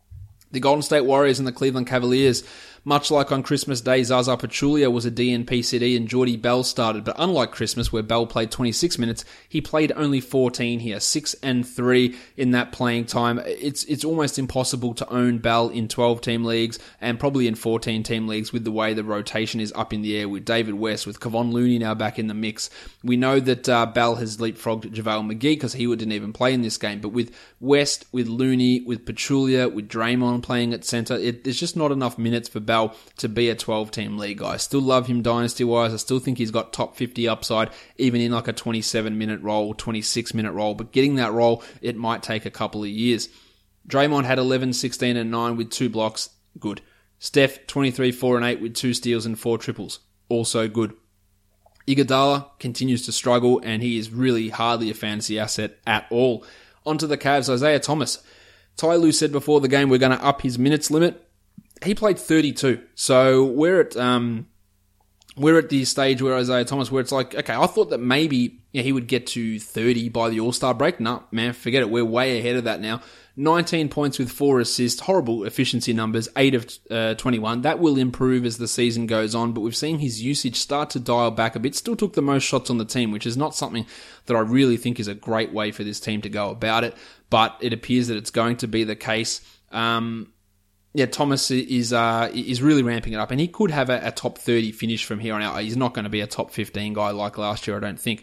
The Golden State Warriors and the Cleveland Cavaliers, much like on Christmas Day, Zaza Pachulia was a DNP CD and Jordy Bell started. But unlike Christmas, where Bell played 26 minutes, he played only 14 here, 6 and 3 in that playing time. It's almost impossible to own Bell in 12-team leagues and probably in 14-team leagues with the way the rotation is up in the air with David West, with Kevon Looney now back in the mix. We know that Bell has leapfrogged JaVale McGee because he didn't even play in this game. But with West, with Looney, with Pachulia, with Draymond playing at center, there's just not enough minutes for Bell well to be a 12-team league guy. I still love him dynasty-wise. I still think he's got top 50 upside, even in like a 27-minute role, 26-minute role. But getting that role, it might take a couple of years. Draymond had 11, 16, and 9 with 2 blocks. Good. Steph, 23, 4, and 8 with 2 steals and 4 triples. Also good. Iguodala continues to struggle, and he is really hardly a fantasy asset at all. Onto the Cavs, Isaiah Thomas. Ty Lue said before the game we're going to up his minutes limit. He played 32. So we're at the stage where Isaiah Thomas, where it's like, okay, I thought that maybe he would get to 30 by the All-Star break. No, man, forget it. We're way ahead of that now. 19 points with 4 assists, horrible efficiency numbers, 8 of 21. That will improve as the season goes on, but we've seen his usage start to dial back a bit. Still took the most shots on the team, which is not something that I really think is a great way for this team to go about it, but it appears that it's going to be the case. Thomas is really ramping it up, and he could have a top 30 finish from here on out. He's not going to be a top 15 guy like last year, I don't think.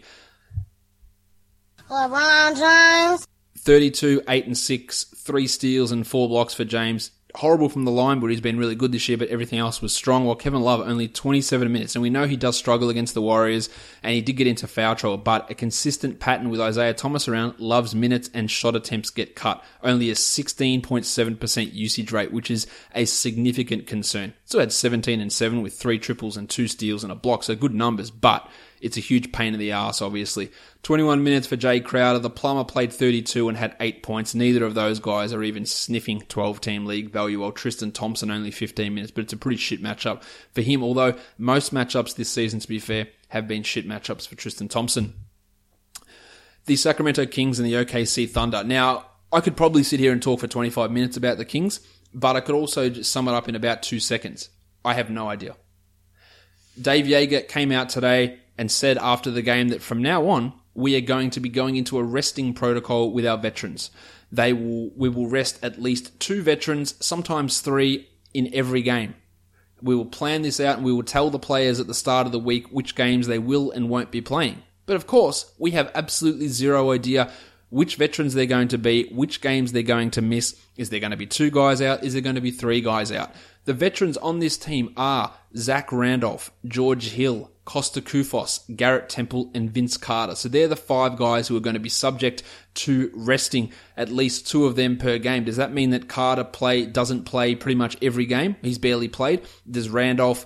LeBron James. 32, 8 and 6, 3 steals and 4 blocks for James. Horrible from the line, but he's been really good this year, but everything else was strong. While Kevin Love, only 27 minutes. And we know he does struggle against the Warriors, and he did get into foul trouble, but a consistent pattern with Isaiah Thomas around. Love's minutes and shot attempts get cut. Only a 16.7% usage rate, which is a significant concern. So had 17 and 7 with 3 triples and 2 steals and a block, so good numbers, but it's a huge pain in the ass, obviously. 21 minutes for Jay Crowder. The Plumber played 32 and had 8 points. Neither of those guys are even sniffing 12-team league value, while Tristan Thompson only 15 minutes, but it's a pretty shit matchup for him, although most matchups this season, to be fair, have been shit matchups for Tristan Thompson. The Sacramento Kings and the OKC Thunder. Now, I could probably sit here and talk for 25 minutes about the Kings, but I could also just sum it up in about 2 seconds. I have no idea. Dave Yeager came out today and said after the game that from now on, we are going to be going into a resting protocol with our veterans. We will rest at least 2 veterans, sometimes 3, in every game. We will plan this out and we will tell the players at the start of the week which games they will and won't be playing. But of course, we have absolutely zero idea which veterans they're going to be, which games they're going to miss. Is there going to be 2 guys out? Is there going to be 3 guys out? The veterans on this team are Zach Randolph, George Hill, Costa Koufos, Garrett Temple, and Vince Carter. So they're the 5 guys who are going to be subject to resting at least 2 of them per game. Does that mean that Carter doesn't play pretty much every game? He's barely played. Does Randolph,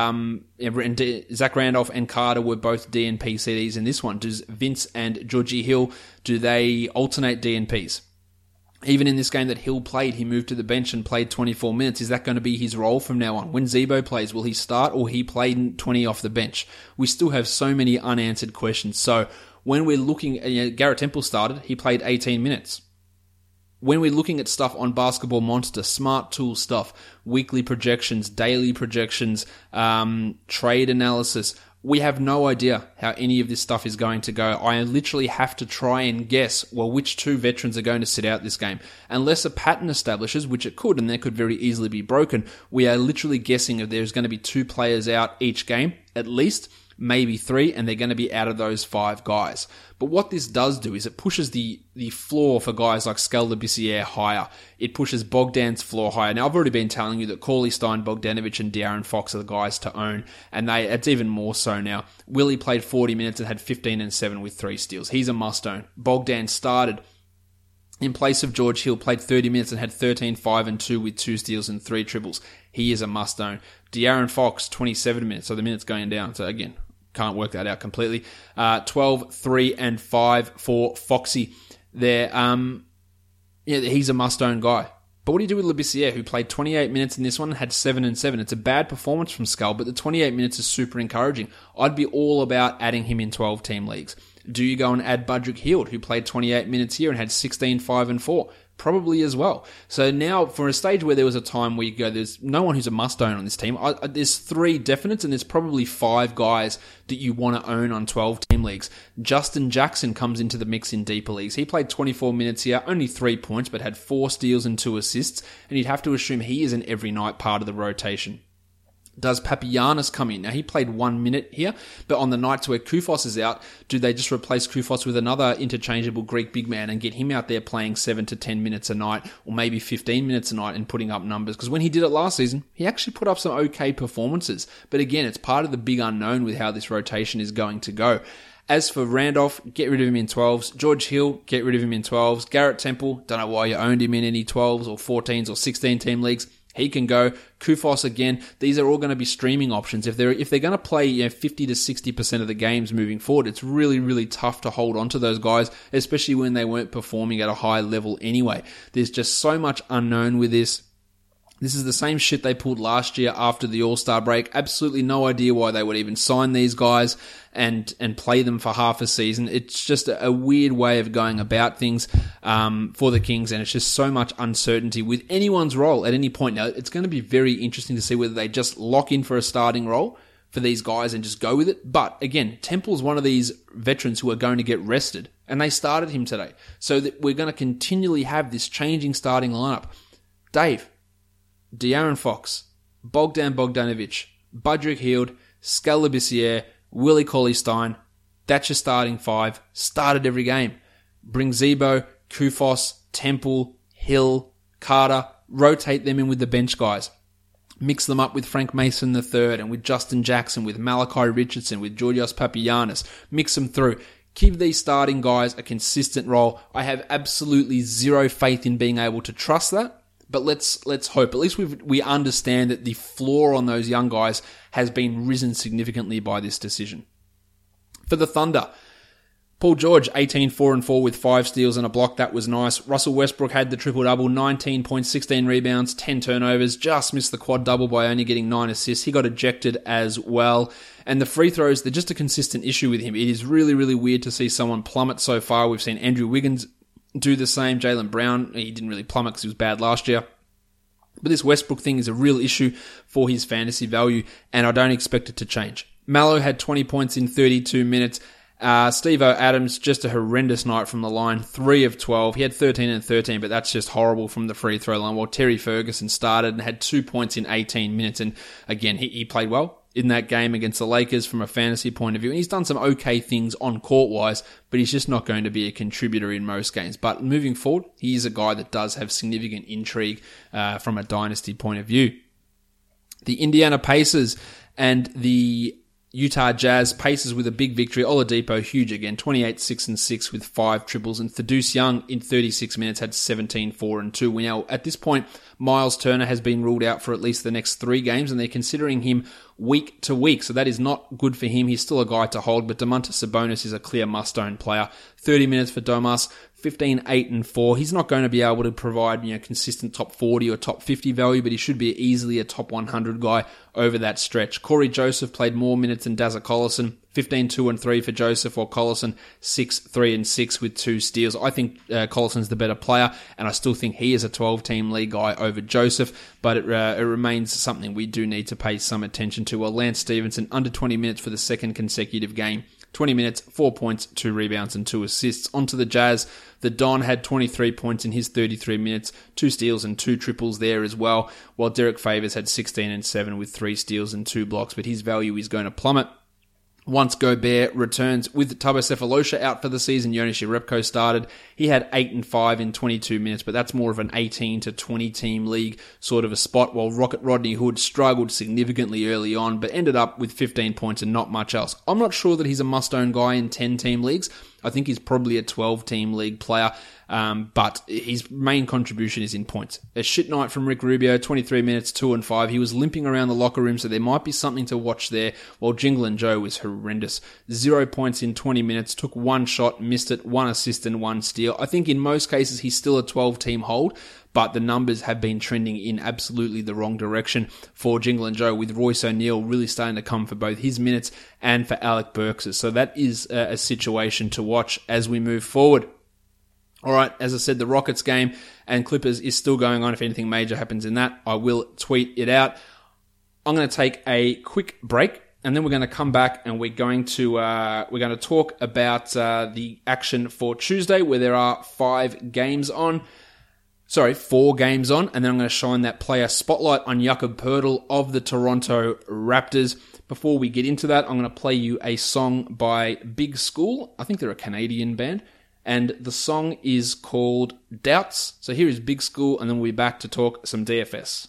Zach Randolph and Carter were both DNP CDs in this one. Does Vince and Georgie Hill, do they alternate DNPs? Even in this game that Hill played, he moved to the bench and played 24 minutes. Is that going to be his role from now on? When Zebo plays, will he start or he played 20 off the bench? We still have so many unanswered questions. So when we're looking, Garrett Temple started, he played 18 minutes. When we're looking at stuff on Basketball Monster, Smart Tool stuff, weekly projections, daily projections, trade analysis, we have no idea how any of this stuff is going to go. I literally have to try and guess, which 2 veterans are going to sit out this game. Unless a pattern establishes, which it could, and that could very easily be broken, we are literally guessing if there's going to be 2 players out each game, at least, maybe 3, and they're going to be out of those 5 guys. But what this does do is it pushes the floor for guys like Skal Labissiere higher. It pushes Bogdan's floor higher. Now, I've already been telling you that Cauley Stein, Bogdanovic, and De'Aaron Fox are the guys to own, and it's even more so now. Willie played 40 minutes and had 15 and 7 with 3 steals. He's a must-own. Bogdan started in place of George Hill, played 30 minutes and had 13, 5 and 2 with 2 steals and 3 triples. He is a must-own. De'Aaron Fox, 27 minutes, so the minutes going down. So again, can't work that out completely. 12, 3, and 5 for Foxy there. He's a must-own guy. But what do you do with Labissiere, who played 28 minutes in this one and had 7 and 7? It's a bad performance from Skull, but the 28 minutes is super encouraging. I'd be all about adding him in 12-team leagues. Do you go and add Budrick Hield, who played 28 minutes here and had 16, 5, and 4? Probably as well. So now, for a stage where there was a time where you go, there's no one who's a must-own on this team. There's 3 definites, and there's probably 5 guys that you want to own on 12-team leagues. Justin Jackson comes into the mix in deeper leagues. He played 24 minutes here, only 3 points, but had 4 steals and 2 assists, and you'd have to assume he is an every-night part of the rotation. Does Papagiannis come in? Now, he played 1 minute here, but on the nights where Koufos is out, do they just replace Koufos with another interchangeable Greek big man and get him out there playing 7 to 10 minutes a night, or maybe 15 minutes a night and putting up numbers? Because when he did it last season, he actually put up some okay performances. But again, it's part of the big unknown with how this rotation is going to go. As for Randolph, get rid of him in 12s. George Hill, get rid of him in 12s. Garrett Temple, don't know why you owned him in any 12s or 14s or 16 team leagues. He can go. Koufos again. These are all going to be streaming options. If they're going to play 50 to 60% of the games moving forward, it's really, really tough to hold on to those guys, especially when they weren't performing at a high level anyway. There's just so much unknown with this. This is the same shit they pulled last year after the All-Star break. Absolutely no idea why they would even sign these guys and play them for half a season. It's just a weird way of going about things for the Kings, and it's just so much uncertainty with anyone's role at any point. Now, it's going to be very interesting to see whether they just lock in for a starting role for these guys and just go with it. But again, Temple's one of these veterans who are going to get rested, and they started him today. So that we're going to continually have this changing starting lineup. Dave, De'Aaron Fox, Bogdan Bogdanovic, Budrick Hield, Skal Labissiere, Willie Cauley-Stein. That's your starting five. Started every game. Bring Zebo, Koufos, Temple, Hill, Carter. Rotate them in with the bench guys. Mix them up with Frank Mason III and with Justin Jackson, with Malachi Richardson, with Georgios Papagiannis. Mix them through. Give these starting guys a consistent role. I have absolutely zero faith in being able to trust that. But let's hope. At least we understand that the floor on those young guys has been risen significantly by this decision. For the Thunder, Paul George, 18-4-4 with 5 steals and a block. That was nice. Russell Westbrook had the triple-double, 19 points, 16 rebounds, 10 turnovers. Just missed the quad-double by only getting 9 assists. He got ejected as well. And the free throws, they're just a consistent issue with him. It is really, really weird to see someone plummet so far. We've seen Andrew Wiggins do the same. Jaylen Brown, he didn't really plummet because he was bad last year. But this Westbrook thing is a real issue for his fantasy value, and I don't expect it to change. Mallow had 20 points in 32 minutes. Steve-O Adams, just a horrendous night from the line, 3 of 12. He had 13 and 13, but that's just horrible from the free throw line. While Terry Ferguson started and had 2 points in 18 minutes, and again, he played well in that game against the Lakers from a fantasy point of view. And he's done some okay things on court-wise, but he's just not going to be a contributor in most games. But moving forward, he is a guy that does have significant intrigue from a dynasty point of view. The Indiana Pacers and the Utah Jazz. Pacers with a big victory. Oladipo, huge again, 28, 6 and 6 with 5 triples. And Thaddeus Young in 36 minutes had 17, 4 and 2. We know at this point, Miles Turner has been ruled out for at least the next 3 games, and they're considering him week to week. So that is not good for him. He's still a guy to hold, but Domantas Sabonis is a clear must-own player. 30 minutes for Domas, 15, 8 and 4. He's not going to be able to provide, consistent top 40 or top 50 value, but he should be easily a top 100 guy over that stretch. Corey Joseph played more minutes than Dazza Collison. 15, 2 and 3 for Joseph, while Collison 6, 3 and 6 with 2 steals. I think Collison's the better player, and I still think he is a 12-team league guy over Joseph, but it remains something we do need to pay some attention to. Well, Lance Stevenson, under 20 minutes for the second consecutive game. 20 minutes, 4 points, 2 rebounds, and 2 assists. Onto the Jazz. The Don had 23 points in his 33 minutes, 2 steals and 2 triples there as well, while Derek Favors had 16 and 7 with 3 steals and 2 blocks, but his value is going to plummet. Once Gobert returns with Thabo Sefolosha out for the season, Jonas Jerebko started. He had 8 and 5 in 22 minutes, but that's more of an 18 to 20 team league sort of a spot, while Rocket Rodney Hood struggled significantly early on, but ended up with 15 points and not much else. I'm not sure that he's a must-own guy in 10 team leagues. I think he's probably a 12-team league player, but his main contribution is in points. A shit night from Rick Rubio, 23 minutes, 2 and 5. He was limping around the locker room, so there might be something to watch there, while Jingle and Joe was horrendous. 0 points in 20 minutes, took 1 shot, missed it, 1 assist and 1 steal. I think in most cases he's still a 12-team hold, but the numbers have been trending in absolutely the wrong direction for Jingle and Joe, with Royce O'Neal really starting to come for both his minutes and for Alec Burks. So that is a situation to watch as we move forward. All right, as I said, the Rockets game and Clippers is still going on. If anything major happens in that, I will tweet it out. I'm going to take a quick break, and then we're going to come back and we're going to talk about the action for Tuesday, where there are 5 games on. 4 games on, and then I'm going to shine that player spotlight on Jakob Poeltl of the Toronto Raptors. Before we get into that, I'm going to play you a song by Big School. I think they're a Canadian band, and the song is called Doubts. So here is Big School, and then we'll be back to talk some DFS.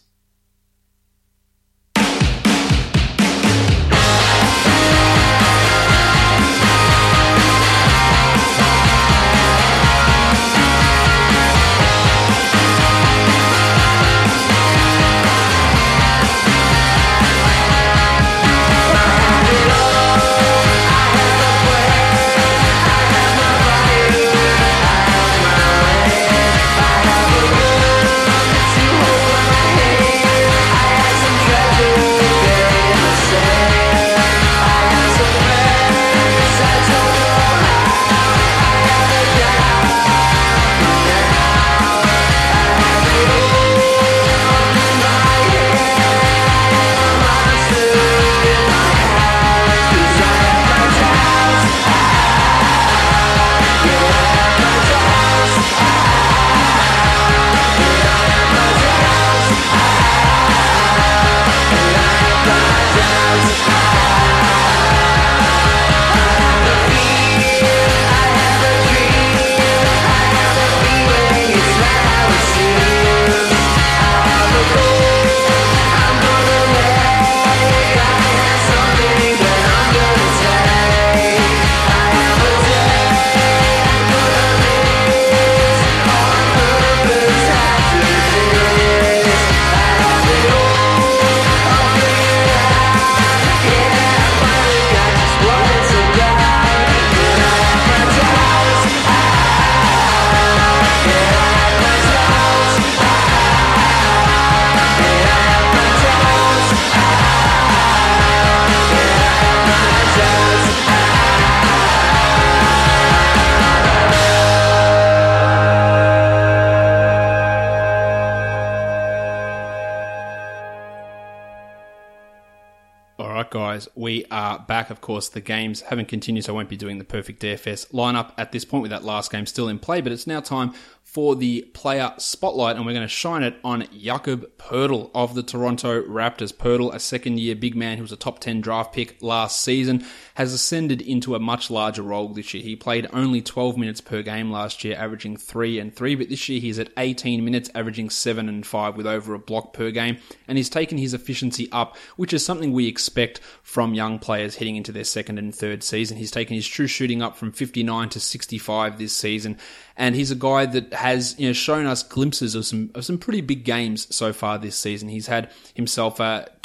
Guys, we are back. Of course, the games haven't continued, so I won't be doing the perfect DFS lineup at this point with that last game still in play, but it's now time for the player spotlight, and we're going to shine it on Jakob Poeltl of the Toronto Raptors. Poeltl, a second-year big man who was a top 10 draft pick last season, has ascended into a much larger role this year. He played only 12 minutes per game last year, averaging 3 and 3, but this year he's at 18 minutes, averaging 7 and 5 with over a block per game, and he's taken his efficiency up, which is something we expect from young players heading into their second and third season. He's taken his true shooting up from 59 to 65 this season, and he's a guy that has shown us glimpses of some pretty big games so far this season. He's had himself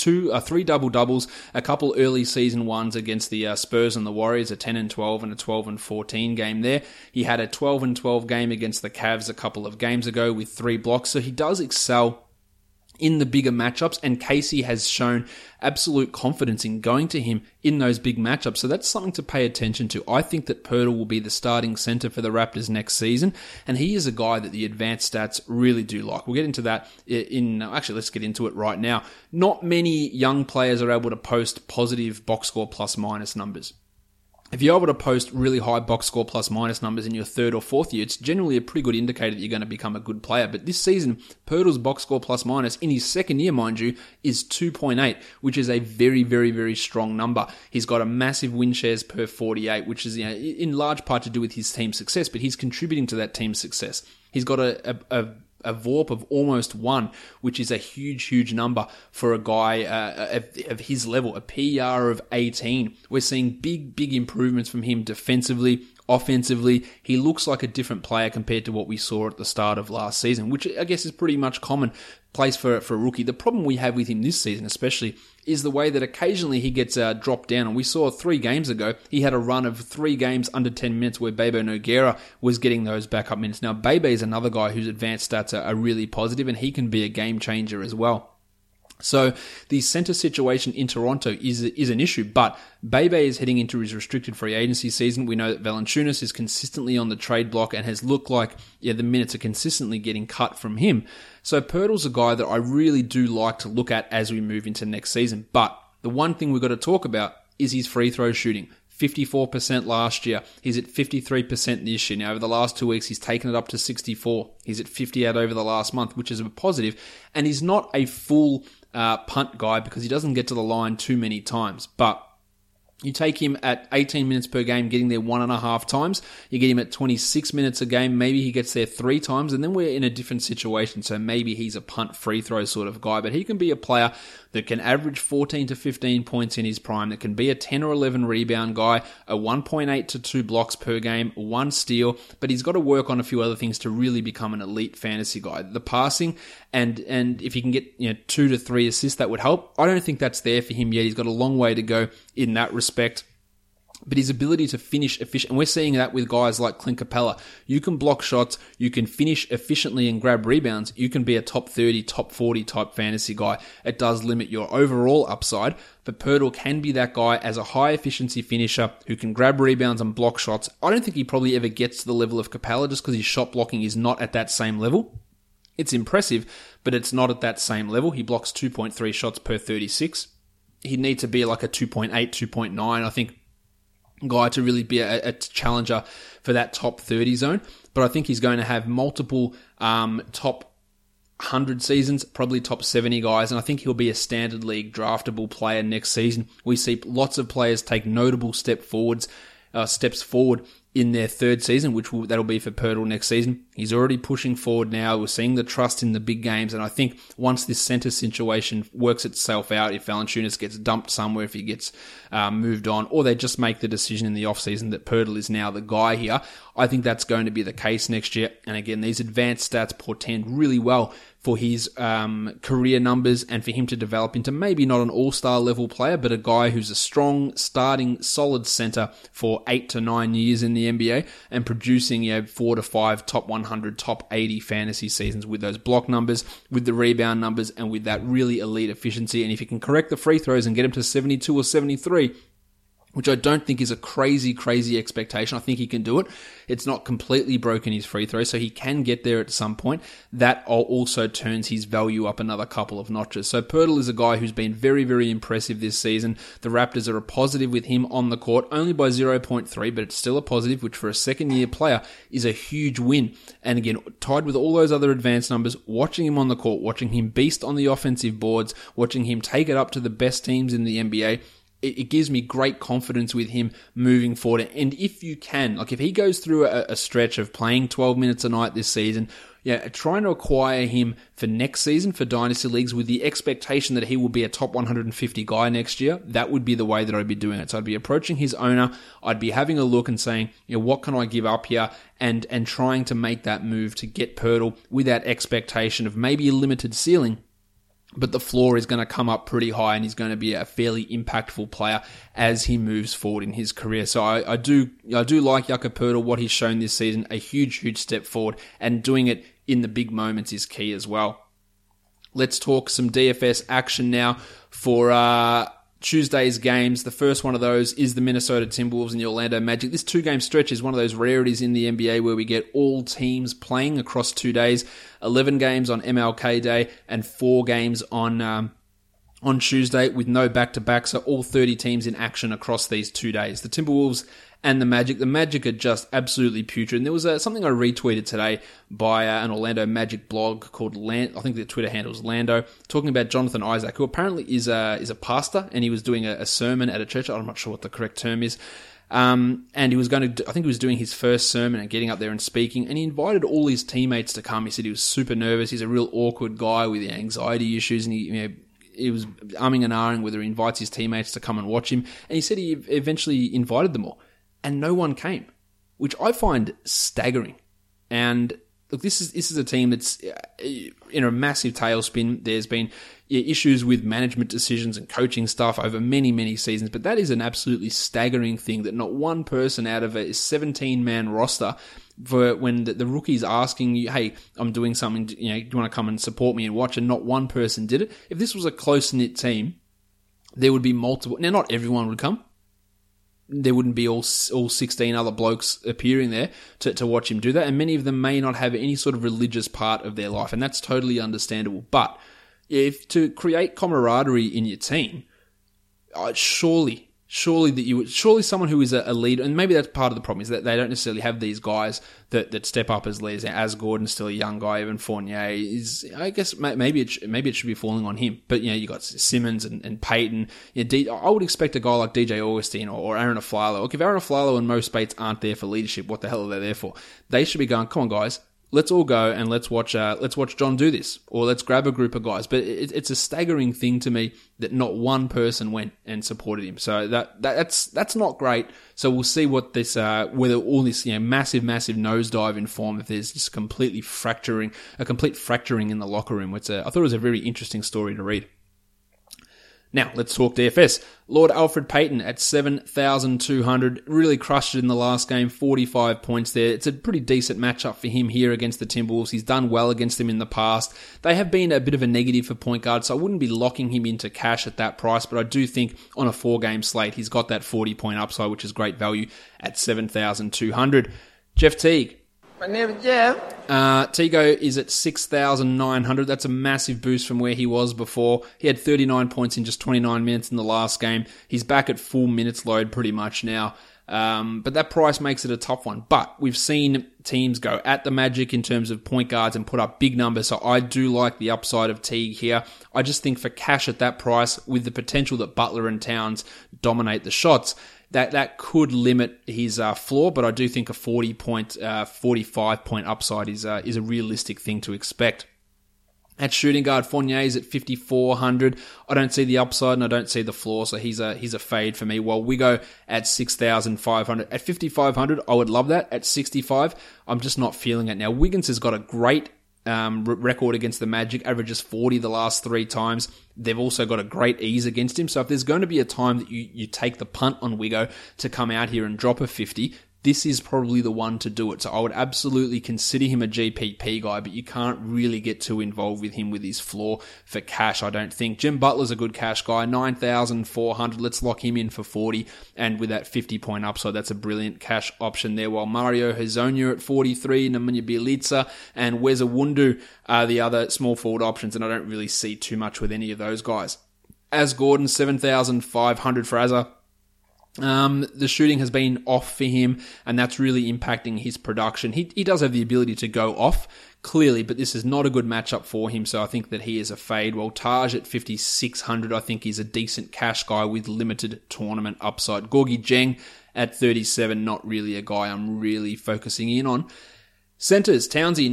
3 double-doubles, a couple early season ones against the Spurs and the Warriors, a 10 and 12 and a 12 and 14 game there. He had a 12 and 12 game against the Cavs a couple of games ago with 3 blocks, so he does excel in the bigger matchups, and Casey has shown absolute confidence in going to him in those big matchups. So that's something to pay attention to. I think that Poeltl will be the starting center for the Raptors next season, and he is a guy that the advanced stats really do like. We'll get into that let's get into it right now. Not many young players are able to post positive box score plus minus numbers. If you're able to post really high box score plus minus numbers in your third or fourth year, it's generally a pretty good indicator that you're going to become a good player. But this season, Poeltl's box score plus minus in his second year, mind you, is 2.8, which is a very, very, very strong number. He's got a massive win shares per 48, which is in large part to do with his team's success, but he's contributing to that team's success. He's got a VORP of almost 1, which is a huge, huge number for a guy of his level, a PER of 18. We're seeing big improvements from him defensively, offensively. He looks like a different player compared to what we saw at the start of last season, which I guess is pretty much commonplace for a rookie. The problem we have with him this season especially is the way that occasionally he gets dropped down. And we saw 3 games ago, he had a run of 3 games under 10 minutes where Bebe Nogueira was getting those backup minutes. Now, Bebe is another guy whose advanced stats are really positive, and he can be a game changer as well. So the center situation in Toronto is an issue, but Bebe is heading into his restricted free agency season. We know that Valanciunas is consistently on the trade block and has looked like the minutes are consistently getting cut from him. So Poeltl's a guy that I really do like to look at as we move into next season. But the one thing we've got to talk about is his free throw shooting. 54% last year. He's at 53% this year. Now, over the last 2 weeks, he's taken it up to 64. He's at 58 over the last month, which is a positive. And he's not a full punt guy because he doesn't get to the line too many times. But you take him at 18 minutes per game, getting there 1.5 times. You get him at 26 minutes a game. Maybe he gets there 3 times, and then we're in a different situation. So maybe he's a punt free throw sort of guy, but he can be a player that can average 14 to 15 points in his prime, that can be a 10 or 11 rebound guy, a 1.8 to 2 blocks per game, 1 steal, but he's got to work on a few other things to really become an elite fantasy guy. The passing, and if he can get 2 to 3 assists, that would help. I don't think that's there for him yet. He's got a long way to go in that respect. But his ability to finish efficient, and we're seeing that with guys like Clint Capella. You can block shots, you can finish efficiently and grab rebounds, you can be a top 30, top 40 type fantasy guy. It does limit your overall upside, but Poeltl can be that guy as a high efficiency finisher who can grab rebounds and block shots. I don't think he probably ever gets to the level of Capella just because his shot blocking is not at that same level. It's impressive, but it's not at that same level. He blocks 2.3 shots per 36. He'd need to be like a 2.8, 2.9, I think, guy to really be a challenger for that top 30 zone. But I think he's going to have multiple top 100 seasons, probably top 70 guys, and I think he'll be a standard league draftable player next season. We see lots of players take notable steps forward in their third season, that'll be for Poeltl next season. He's already pushing forward now. We're seeing the trust in the big games, and I think once this center situation works itself out, if Valanciunas gets dumped somewhere, if he gets moved on, or they just make the decision in the offseason that Poeltl is now the guy here, I think that's going to be the case next year. And again, these advanced stats portend really well for his career numbers and for him to develop into maybe not an all-star level player, but a guy who's a strong, starting, solid center for 8 to 9 years in the NBA and producing 4 to 5 top 100, top 80 fantasy seasons with those block numbers, with the rebound numbers, and with that really elite efficiency. And if he can correct the free throws and get him to 72 or 73, which I don't think is a crazy expectation. I think he can do it. It's not completely broken his free throw, so he can get there at some point. That also turns his value up another couple of notches. So Poeltl is a guy who's been very impressive this season. The Raptors are a positive with him on the court, only by 0.3, but it's still a positive, which for a second-year player is a huge win. And again, tied with all those other advanced numbers, watching him on the court, watching him beast on the offensive boards, watching him take it up to the best teams in the NBA, it gives me great confidence with him moving forward. And if you can, like if he goes through a stretch of playing 12 minutes a night this season, trying to acquire him for next season for Dynasty Leagues with the expectation that he will be a top 150 guy next year, that would be the way that I'd be doing it. So I'd be approaching his owner, I'd be having a look and saying, what can I give up here? And trying to make that move to get Poeltl with that expectation of maybe a limited ceiling, but the floor is going to come up pretty high and he's going to be a fairly impactful player as he moves forward in his career. So I do like Jakob Poeltl, what he's shown this season, a huge step forward, and doing it in the big moments is key as well. Let's talk some DFS action now for Tuesday's games. The first one of those is the Minnesota Timberwolves and the Orlando Magic. This 2-game stretch is one of those rarities in the NBA where we get all teams playing across 2 days, 11 games on MLK Day and 4 games on Tuesday with no back-to-back, so all 30 teams in action across these 2 days. The Timberwolves and the Magic are just absolutely putrid. And there was something I retweeted today by an Orlando Magic blog called I think the Twitter handle is Lando, talking about Jonathan Isaac, who apparently is a pastor, and he was doing a sermon at a church. I'm not sure what the correct term is. And he was I think he was doing his first sermon and getting up there and speaking, and he invited all his teammates to come. He said he was super nervous. He's a real awkward guy with anxiety issues, and he was umming and ahhing whether he invites his teammates to come and watch him. And he said he eventually invited them all, and no one came, which I find staggering. And look, this is a team that's in a massive tailspin. There's been issues with management decisions and coaching stuff over many seasons, but that is an absolutely staggering thing that not one person out of a 17-man roster, for when the rookie's asking you, hey, I'm doing something, do you want to come and support me and watch, and not one person did it. If this was a close-knit team, there would be multiple. Now, not everyone would come. There wouldn't be all 16 other blokes appearing there to watch him do that, and many of them may not have any sort of religious part of their life, and that's totally understandable. But if to create camaraderie in your team, surely surely someone who is a leader, and maybe that's part of the problem, is that they don't necessarily have these guys that step up as leaders. As Gordon's still a young guy, even Fournier is, I guess maybe it should be falling on him. But you got Simmons and Payton. I would expect a guy like DJ Augustine or Aaron Aflalo. Look, if Aaron Aflalo and Mo Spates aren't there for leadership, what the hell are they there for? They should be going, come on guys, let's all go and let's watch John do this, or let's grab a group of guys. But it's a staggering thing to me that not one person went and supported him. So that's not great. So we'll see what this whether all this massive nosedive in form, if there's just a complete fracturing in the locker room. I thought it was a very interesting story to read. Now, let's talk DFS. Lord Alfred Payton at 7,200. Really crushed it in the last game, 45 points there. It's a pretty decent matchup for him here against the Timberwolves. He's done well against them in the past. They have been a bit of a negative for point guard, so I wouldn't be locking him into cash at that price, but I do think on a 4-game slate, he's got that 40-point upside, which is great value at 7,200. Jeff Teague. My name is Jeff. Tigo is at 6,900. That's a massive boost from where he was before. He had 39 points in just 29 minutes in the last game. He's back at full minutes load pretty much now. But that price makes it a tough one. But we've seen teams go at the Magic in terms of point guards and put up big numbers. So I do like the upside of Teague here. I just think for cash at that price, with the potential that Butler and Towns dominate the shots, that could limit his floor, but I do think a 45-point upside is a realistic thing to expect. At shooting guard, Fournier is at 5,400. I don't see the upside and I don't see the floor, so he's a fade for me. While we go at 6,500. At 5,500, I would love that. At 65, I'm just not feeling it. Now, Wiggins has got a great record against the Magic, averages 40 the last 3 times. They've also got a great ease against him. So if there's going to be a time that you take the punt on Wiggo to come out here and drop a 50, this is probably the one to do it. So I would absolutely consider him a GPP guy, but you can't really get too involved with him with his floor for cash, I don't think. Jim Butler's a good cash guy, 9,400. Let's lock him in for 40. And with that 50-point upside, that's a brilliant cash option there. While Mario Hezonja at 43, Nemanja Bjelica and Weza Wundu are the other small forward options, and I don't really see too much with any of those guys. As Gordon, 7,500 for Azza. The shooting has been off for him, and that's really impacting his production. He does have the ability to go off, clearly, but this is not a good matchup for him, so I think that he is a fade. While Taj at 5,600, I think he's a decent cash guy with limited tournament upside. Gorgie Dieng at 37, not really a guy I'm really focusing in on. Centers, Townsy,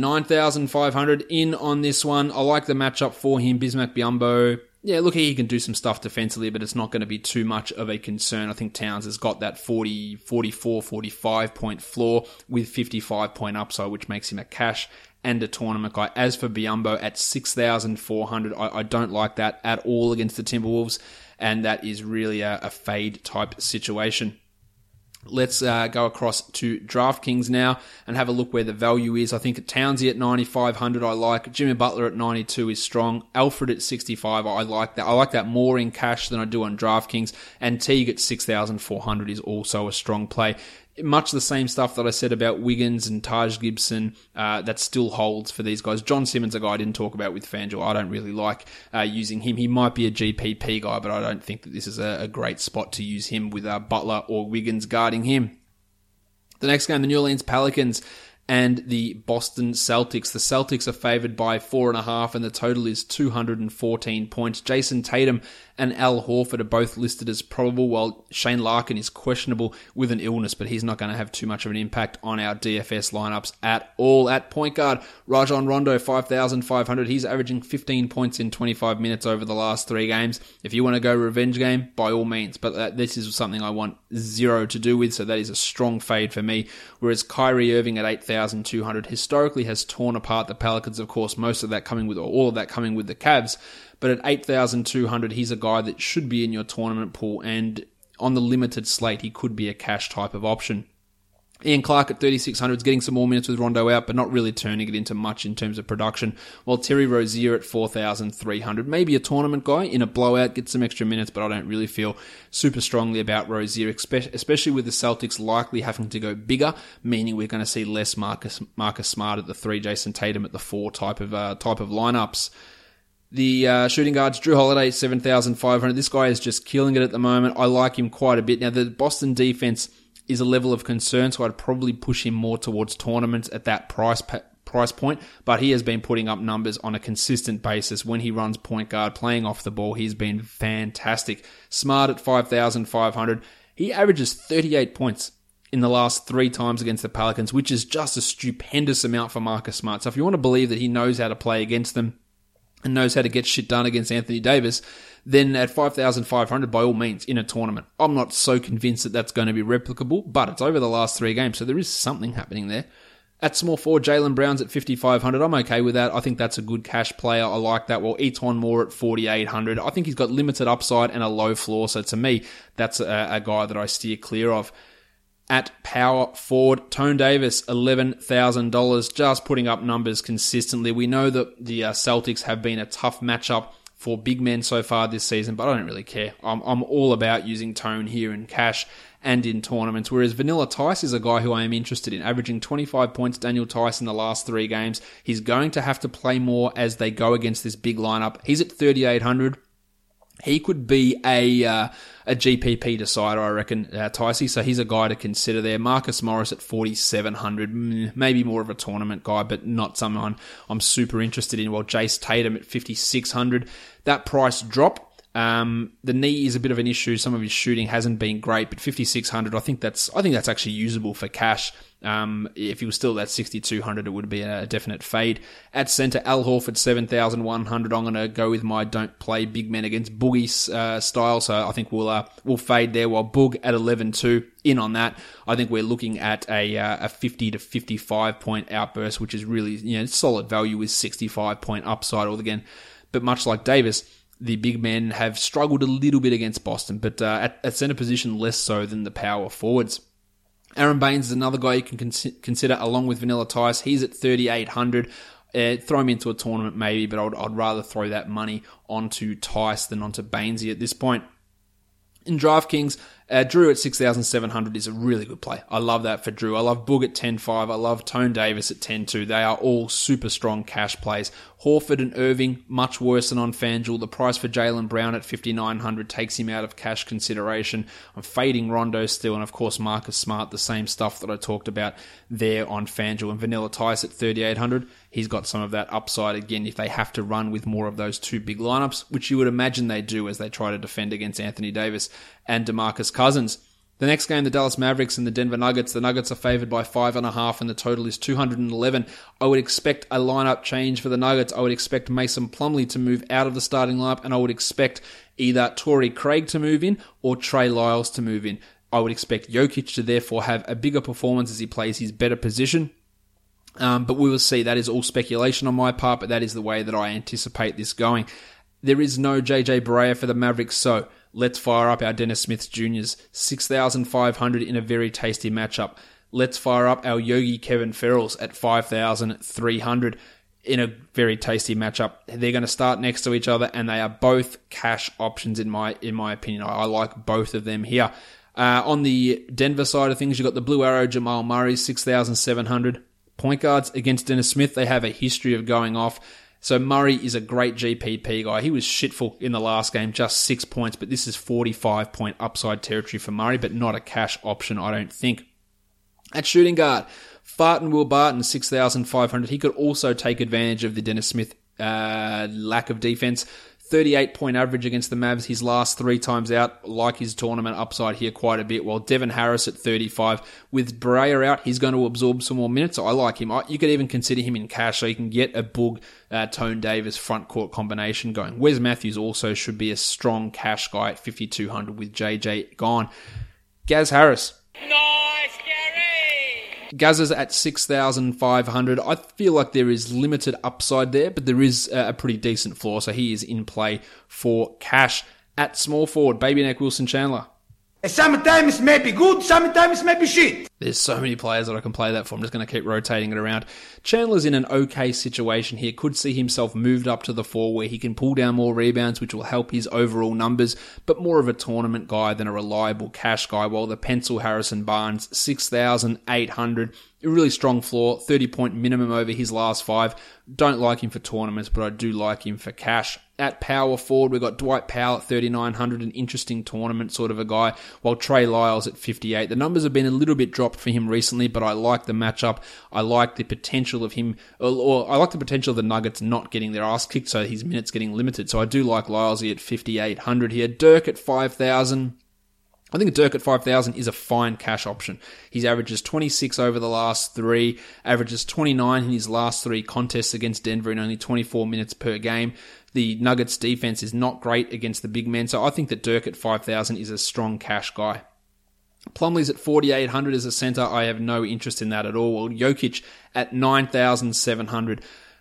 9,500 in on this one. I like the matchup for him. Bismack Biyombo, yeah, look, he can do some stuff defensively, but it's not going to be too much of a concern. I think Towns has got that 40, 44, 45-point floor with 55-point upside, which makes him a cash and a tournament guy. As for Biyombo at 6,400, I don't like that at all against the Timberwolves, and that is really a fade type situation. Let's go across to DraftKings now and have a look where the value is. I think Townsy at 9,500 I like. Jimmy Butler at 92 is strong. Alfred at 65, I like that. I like that more in cash than I do on DraftKings. And Teague at 6,400 is also a strong play. Much the same stuff that I said about Wiggins and Taj Gibson, that still holds for these guys. John Simmons, a guy I didn't talk about with FanDuel. I don't really like using him. He might be a GPP guy, but I don't think that this is a great spot to use him with Butler or Wiggins guarding him. The next game, the New Orleans Pelicans and the Boston Celtics. The Celtics are favored by 4.5, and the total is 214 points. Jason Tatum and Al Horford are both listed as probable, while Shane Larkin is questionable with an illness, but he's not going to have too much of an impact on our DFS lineups at all. At point guard, Rajon Rondo, 5,500. He's averaging 15 points in 25 minutes over the last 3 games. If you want to go revenge game, by all means, but this is something I want zero to do with, so that is a strong fade for me. Whereas Kyrie Irving at 8,200 historically has torn apart the Pelicans, of course, most of that coming with, or all of that coming with the Cavs. But at 8,200, he's a guy that should be in your tournament pool, and on the limited slate, he could be a cash type of option. Ian Clark at 3,600 is getting some more minutes with Rondo out, but not really turning it into much in terms of production. While Terry Rozier at 4,300, maybe a tournament guy in a blowout, gets some extra minutes, but I don't really feel super strongly about Rozier, especially with the Celtics likely having to go bigger, meaning we're going to see less Marcus Smart at the 3, Jason Tatum at the 4 type of lineups. The shooting guards, Drew Holiday, 7,500. This guy is just killing it at the moment. I like him quite a bit. Now, the Boston defense is a level of concern, so I'd probably push him more towards tournaments at that price point, but he has been putting up numbers on a consistent basis. When he runs point guard, playing off the ball, he's been fantastic. Smart at 5,500. He averages 38 points in the last 3 times against the Pelicans, which is just a stupendous amount for Marcus Smart. So if you want to believe that he knows how to play against them and knows how to get shit done against Anthony Davis, then at 5,500, by all means, in a tournament. I'm not so convinced that that's going to be replicable, but it's over the last 3 games, so there is something happening there. At small forward, Jaylen Brown's at 5,500. I'm okay with that. I think that's a good cash player. I like that. Well, Eton Moore at 4,800. I think he's got limited upside and a low floor, so to me, that's a guy that I steer clear of. At power forward, Tone Davis, $11,000, just putting up numbers consistently. We know that the Celtics have been a tough matchup for big men so far this season, but I don't really care. I'm all about using Tone here in cash and in tournaments, whereas Vanilla Tice is a guy who I am interested in, averaging 25 points, Daniel Tice, in the last 3 games. He's going to have to play more as they go against this big lineup. He's at 3,800. He could be a GPP decider, I reckon, Ticey, so he's a guy to consider there. Marcus Morris at 4,700, maybe more of a tournament guy, but not someone I'm super interested in. While Jace Tatum at 5,600, that price drop. The knee is a bit of an issue. Some of his shooting hasn't been great, but 5,600, I think that's actually usable for cash. If he was still at 6,200, it would be a definite fade. At center, Al Horford, 7,100. I'm going to go with my don't play big men against Boogie style, so I think we'll fade there. While Boog at 11.2, in on that. I think we're looking at a 50 to 55 point outburst, which is really solid value with 65 point upside all again. But much like Davis, the big men have struggled a little bit against Boston, but at center position less so than the power forwards. Aaron Baines is another guy you can consider along with Vanilla Tice. He's at 3,800. Throw him into a tournament maybe, but I'd rather throw that money onto Tice than onto Bainesy at this point. In DraftKings, Drew at 6,700 is a really good play. I love that for Drew. I love Boog at 10.5. I love Tone Davis at 10.2. They are all super strong cash plays. Horford and Irving, much worse than on FanDuel. The price for Jaylen Brown at 5,900 takes him out of cash consideration. I'm fading Rondo still, and of course Marcus Smart, the same stuff that I talked about there on FanDuel. And Vanilla Tice at 3,800. He's got some of that upside again if they have to run with more of those 2 big lineups, which you would imagine they do as they try to defend against Anthony Davis and DeMarcus Cousins. The next game, the Dallas Mavericks and the Denver Nuggets. The Nuggets are favored by 5.5 and the total is 211. I would expect a lineup change for the Nuggets. I would expect Mason Plumlee to move out of the starting lineup, and I would expect either Torrey Craig to move in or Trey Lyles to move in. I would expect Jokic to therefore have a bigger performance as he plays his better position. But we will see. That is all speculation on my part, but that is the way that I anticipate this going. There is no JJ Barea for the Mavericks, so let's fire up our Dennis Smith Jr.'s 6,500 in a very tasty matchup. Let's fire up our Yogi Kevin Ferrells at 5,300 in a very tasty matchup. They're going to start next to each other, and they are both cash options in my opinion. I like both of them here. On the Denver side of things, you've got the Blue Arrow Jamal Murray, 6,700. Point guards against Dennis Smith, they have a history of going off. So Murray is a great GPP guy. He was shitful in the last game, just 6 points, but this is 45 point upside territory for Murray, but not a cash option, I don't think. At shooting guard, Farton Will Barton, 6,500. He could also take advantage of the Dennis Smith lack of defense. 38 point average against the Mavs his last 3 times out. Like his tournament upside here quite a bit. While Devin Harris at 35. With Barea out, he's going to absorb some more minutes. So I like him. You could even consider him in cash so you can get a Boog, Tone Davis front court combination going. Wes Matthews also should be a strong cash guy at 5,200 with JJ gone. Gaz Harris. Nice, Gary! Gaz is at 6,500. I feel like there is limited upside there, but there is a pretty decent floor, so he is in play for cash. At small forward, Baby Neck Wilson Chandler. Sometimes may be good, sometimes may be shit. There's so many players that I can play that for. I'm just going to keep rotating it around. Chandler's in an okay situation here. Could see himself moved up to the 4 where he can pull down more rebounds, which will help his overall numbers, but more of a tournament guy than a reliable cash guy, while the pencil Harrison Barnes, 6,800. A really strong floor, 30 point minimum over his last 5. Don't like him for tournaments, but I do like him for cash. At power forward, we've got Dwight Powell at 3,900, an interesting tournament sort of a guy, while Trey Lyles at 58. The numbers have been a little bit dropped for him recently, but I like the matchup. I like the potential of him, or I like the potential of the Nuggets not getting their ass kicked, so his minutes getting limited. So I do like Lylesy at 5,800 here. Dirk at 5,000. I think Dirk at 5,000 is a fine cash option. He averages 26 over the last 3, averages 29 in his last 3 contests against Denver in only 24 minutes per game. The Nuggets defense is not great against the big men, so I think that Dirk at 5,000 is a strong cash guy. Plumlee's at 4,800 as a center. I have no interest in that at all. Well, Jokic at 9,700.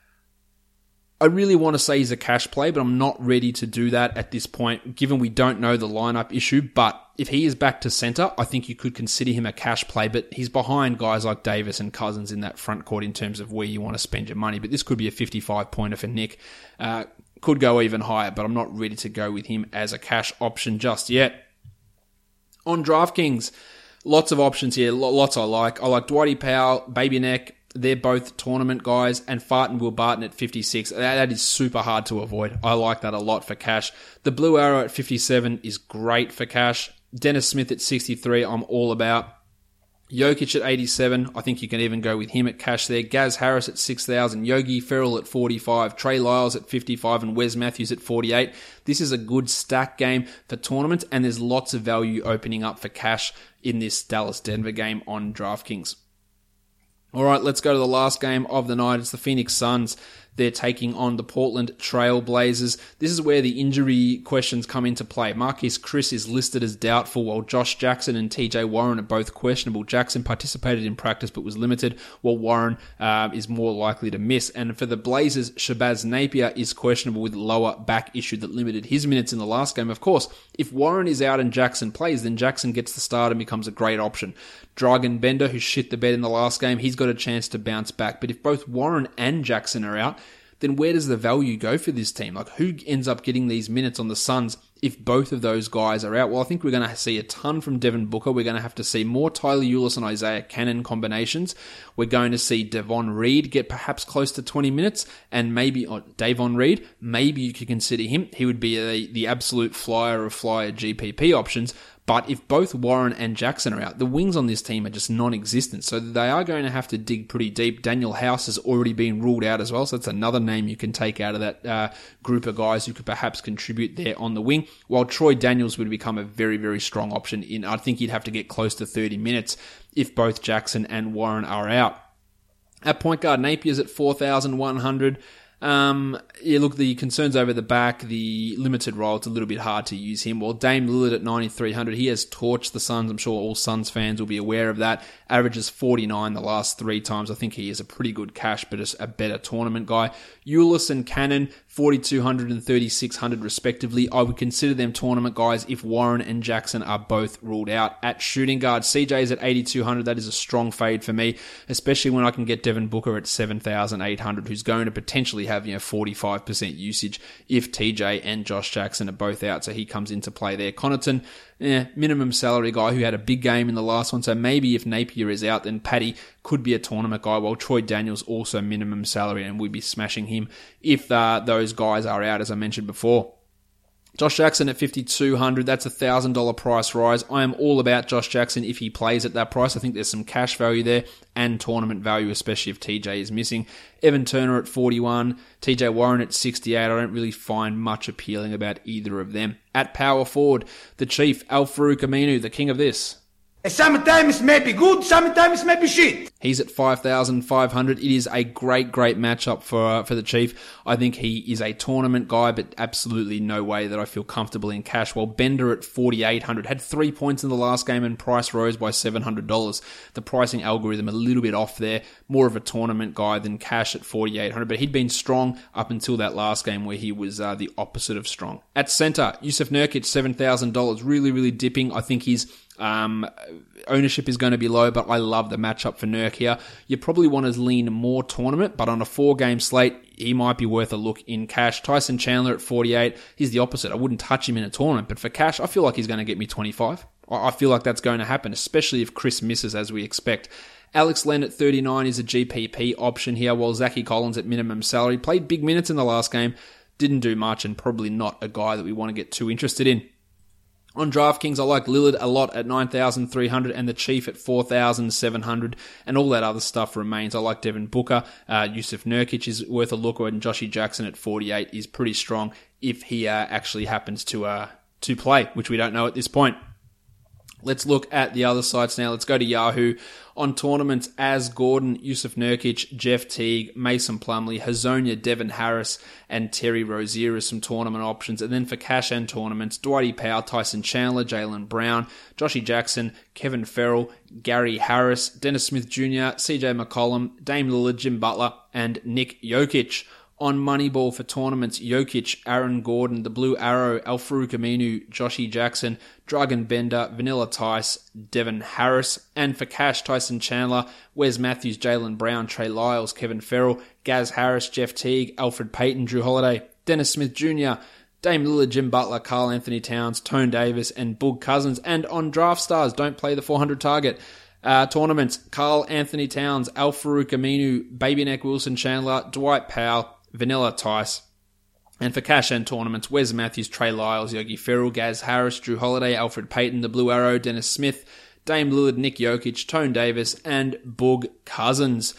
I really want to say he's a cash play, but I'm not ready to do that at this point, given we don't know the lineup issue. But if he is back to center, I think you could consider him a cash play, but he's behind guys like Davis and Cousins in that front court in terms of where you want to spend your money. But this could be a 55-pointer for Nick. Could go even higher, but I'm not ready to go with him as a cash option just yet. On DraftKings, lots of options here. Lots I like. I like Dwighty Powell, Baby Neck. They're both tournament guys, and Fart and Will Barton at 56. That is super hard to avoid. I like that a lot for cash. The Blue Arrow at 57 is great for cash. Dennis Smith at 63, I'm all about. Jokic at 87, I think you can even go with him at cash there. Gaz Harris at 6,000, Yogi Ferrell at 45, Trey Lyles at 55, and Wes Matthews at 48. This is a good stack game for tournament, and there's lots of value opening up for cash in this Dallas-Denver game on DraftKings. All right, let's go to the last game of the night. It's the Phoenix Suns. They're taking on the Portland Trail Blazers. This is where the injury questions come into play. Marquise Chris is listed as doubtful, while Josh Jackson and TJ Warren are both questionable. Jackson participated in practice but was limited, while Warren is more likely to miss. And for the Blazers, Shabazz Napier is questionable with lower back issue that limited his minutes in the last game. Of course, if Warren is out and Jackson plays, then Jackson gets the start and becomes a great option. Dragan Bender, who shit the bed in the last game, he's got a chance to bounce back. But if both Warren and Jackson are out, then where does the value go for this team? Like, who ends up getting these minutes on the Suns if both of those guys are out? Well, I think we're going to see a ton from Devin Booker. We're going to have to see more Tyler Ulis and Isaiah Cannon combinations. We're going to see Devon Reed get perhaps close to 20 minutes, and maybe Davon Reed, maybe you could consider him. He would be the absolute flyer of flyer GPP options. But if both Warren and Jackson are out, the wings on this team are just non-existent. So they are going to have to dig pretty deep. Daniel House has already been ruled out as well. So that's another name you can take out of that group of guys who could perhaps contribute there on the wing. While Troy Daniels would become a very, very strong option. I think he'd have to get close to 30 minutes if both Jackson and Warren are out. At point guard, Napier's at 4,100. Look, the concerns over the back, the limited role, it's a little bit hard to use him. Well, Dame Lillard at 9,300, he has torched the Suns. I'm sure all Suns fans will be aware of that. Averages 49 the last 3 times. I think he is a pretty good cash, but a better tournament guy. Ulis and Cannon, 4,200 and 3,600 respectively. I would consider them tournament guys if Warren and Jackson are both ruled out. At shooting guard, CJ's at 8,200. That is a strong fade for me, especially when I can get Devin Booker at 7,800, who's going to potentially have 45% usage if TJ and Josh Jackson are both out, so he comes into play there. Connaughton, minimum salary guy who had a big game in the last one, so maybe if Napier is out, then Patty could be a tournament guy, while Troy Daniels also minimum salary, and we'd be smashing him if those guys are out, as I mentioned before. Josh Jackson at 5,200, that's a $1,000 price rise. I am all about Josh Jackson if he plays at that price. I think there's some cash value there and tournament value, especially if TJ is missing. Evan Turner at 41, TJ Warren at 68. I don't really find much appealing about either of them. At power forward, the Chief, Al-Farouq Aminu, the king of this. Sometimes may be good, sometimes may be shit. He's at 5,500. It is a great matchup for the Chief. I think he is a tournament guy, but absolutely no way that I feel comfortable in cash. While Bender at 4,800 had 3 points in the last game and price rose by $700. The pricing algorithm a little bit off there. More of a tournament guy than cash at 4,800, but he'd been strong up until that last game where he was the opposite of strong. At center, Yusuf Nurkic, $7,000. Really dipping. I think he's ownership is going to be low, but I love the matchup for Nurk here. You probably want to lean more tournament, but on a 4-game slate, he might be worth a look in cash. Tyson Chandler at 48, he's the opposite. I wouldn't touch him in a tournament, but for cash, I feel like he's going to get me 25. I feel like that's going to happen, especially if Chris misses as we expect. Alex Len at 39 is a GPP option here, while Zachy Collins at minimum salary played big minutes in the last game. didn't do much and probably not a guy that we want to get too interested in. On DraftKings, I like Lillard a lot at 9,300 and the Chief at 4,700, and all that other stuff remains. I like Devin Booker. Yusuf Nurkic is worth a look, and Joshy Jackson at 48 is pretty strong if he actually happens to play, which we don't know at this point. Let's look at the other sites now. Let's go to Yahoo. On tournaments, as Gordon, Yusuf Nurkic, Jeff Teague, Mason Plumlee, Hazonia, Devin Harris, and Terry Rozier as some tournament options. And then for cash and tournaments, Dwighty Powell, Tyson Chandler, Jaylen Brown, Joshy Jackson, Kevin Farrell, Gary Harris, Dennis Smith Jr., CJ McCollum, Dame Lillard, Jim Butler, and Nick Jokic. On Moneyball for tournaments, Jokic, Aaron Gordon, the Blue Arrow, Al-Farouq Aminu, Joshy Jackson, Dragan Bender, Vanilla Tice, Devin Harris. And for cash, Tyson Chandler, Wes Matthews, Jaylen Brown, Trey Lyles, Kevin Farrell, Gaz Harris, Jeff Teague, Alfred Payton, Drew Holiday, Dennis Smith Jr., Dame Lillard, Jim Butler, Karl Anthony Towns, Tone Davis, and Boog Cousins. And on Draft Stars, don't play the 400 target. Tournaments, Karl Anthony Towns, Al-Farouq Aminu, Baby Neck Wilson Chandler, Dwight Powell, Vanilla Tice. And for cash and tournaments, Wes Matthews, Trey Lyles, Yogi Ferrell, Gaz Harris, Drew Holiday, Alfred Payton, the Blue Arrow, Dennis Smith, Dame Lillard, Nick Jokic, Tone Davis, and Boog Cousins.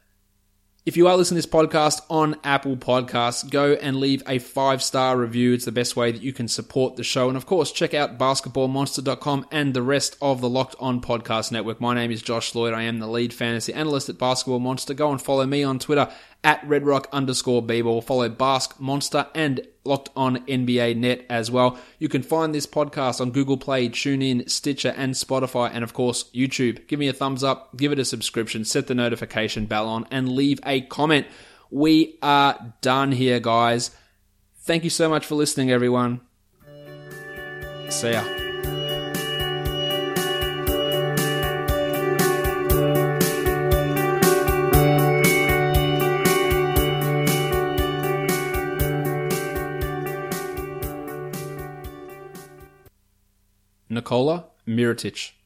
If you are listening to this podcast on Apple Podcasts, go and leave a 5-star review. It's the best way that you can support the show. And of course, check out basketballmonster.com and the rest of the Locked On Podcast Network. My name is Josh Lloyd. I am the lead fantasy analyst at Basketball Monster. Go and follow me on Twitter at redrock_bball. Follow Bask Monster and Locked On NBA Net as well. You can find this podcast on Google Play, TuneIn, Stitcher, and Spotify, and of course, YouTube. Give me a thumbs up, give it a subscription, set the notification bell on, and leave a comment. We are done here, guys. Thank you so much for listening, everyone. See ya. Nikola Mirotic.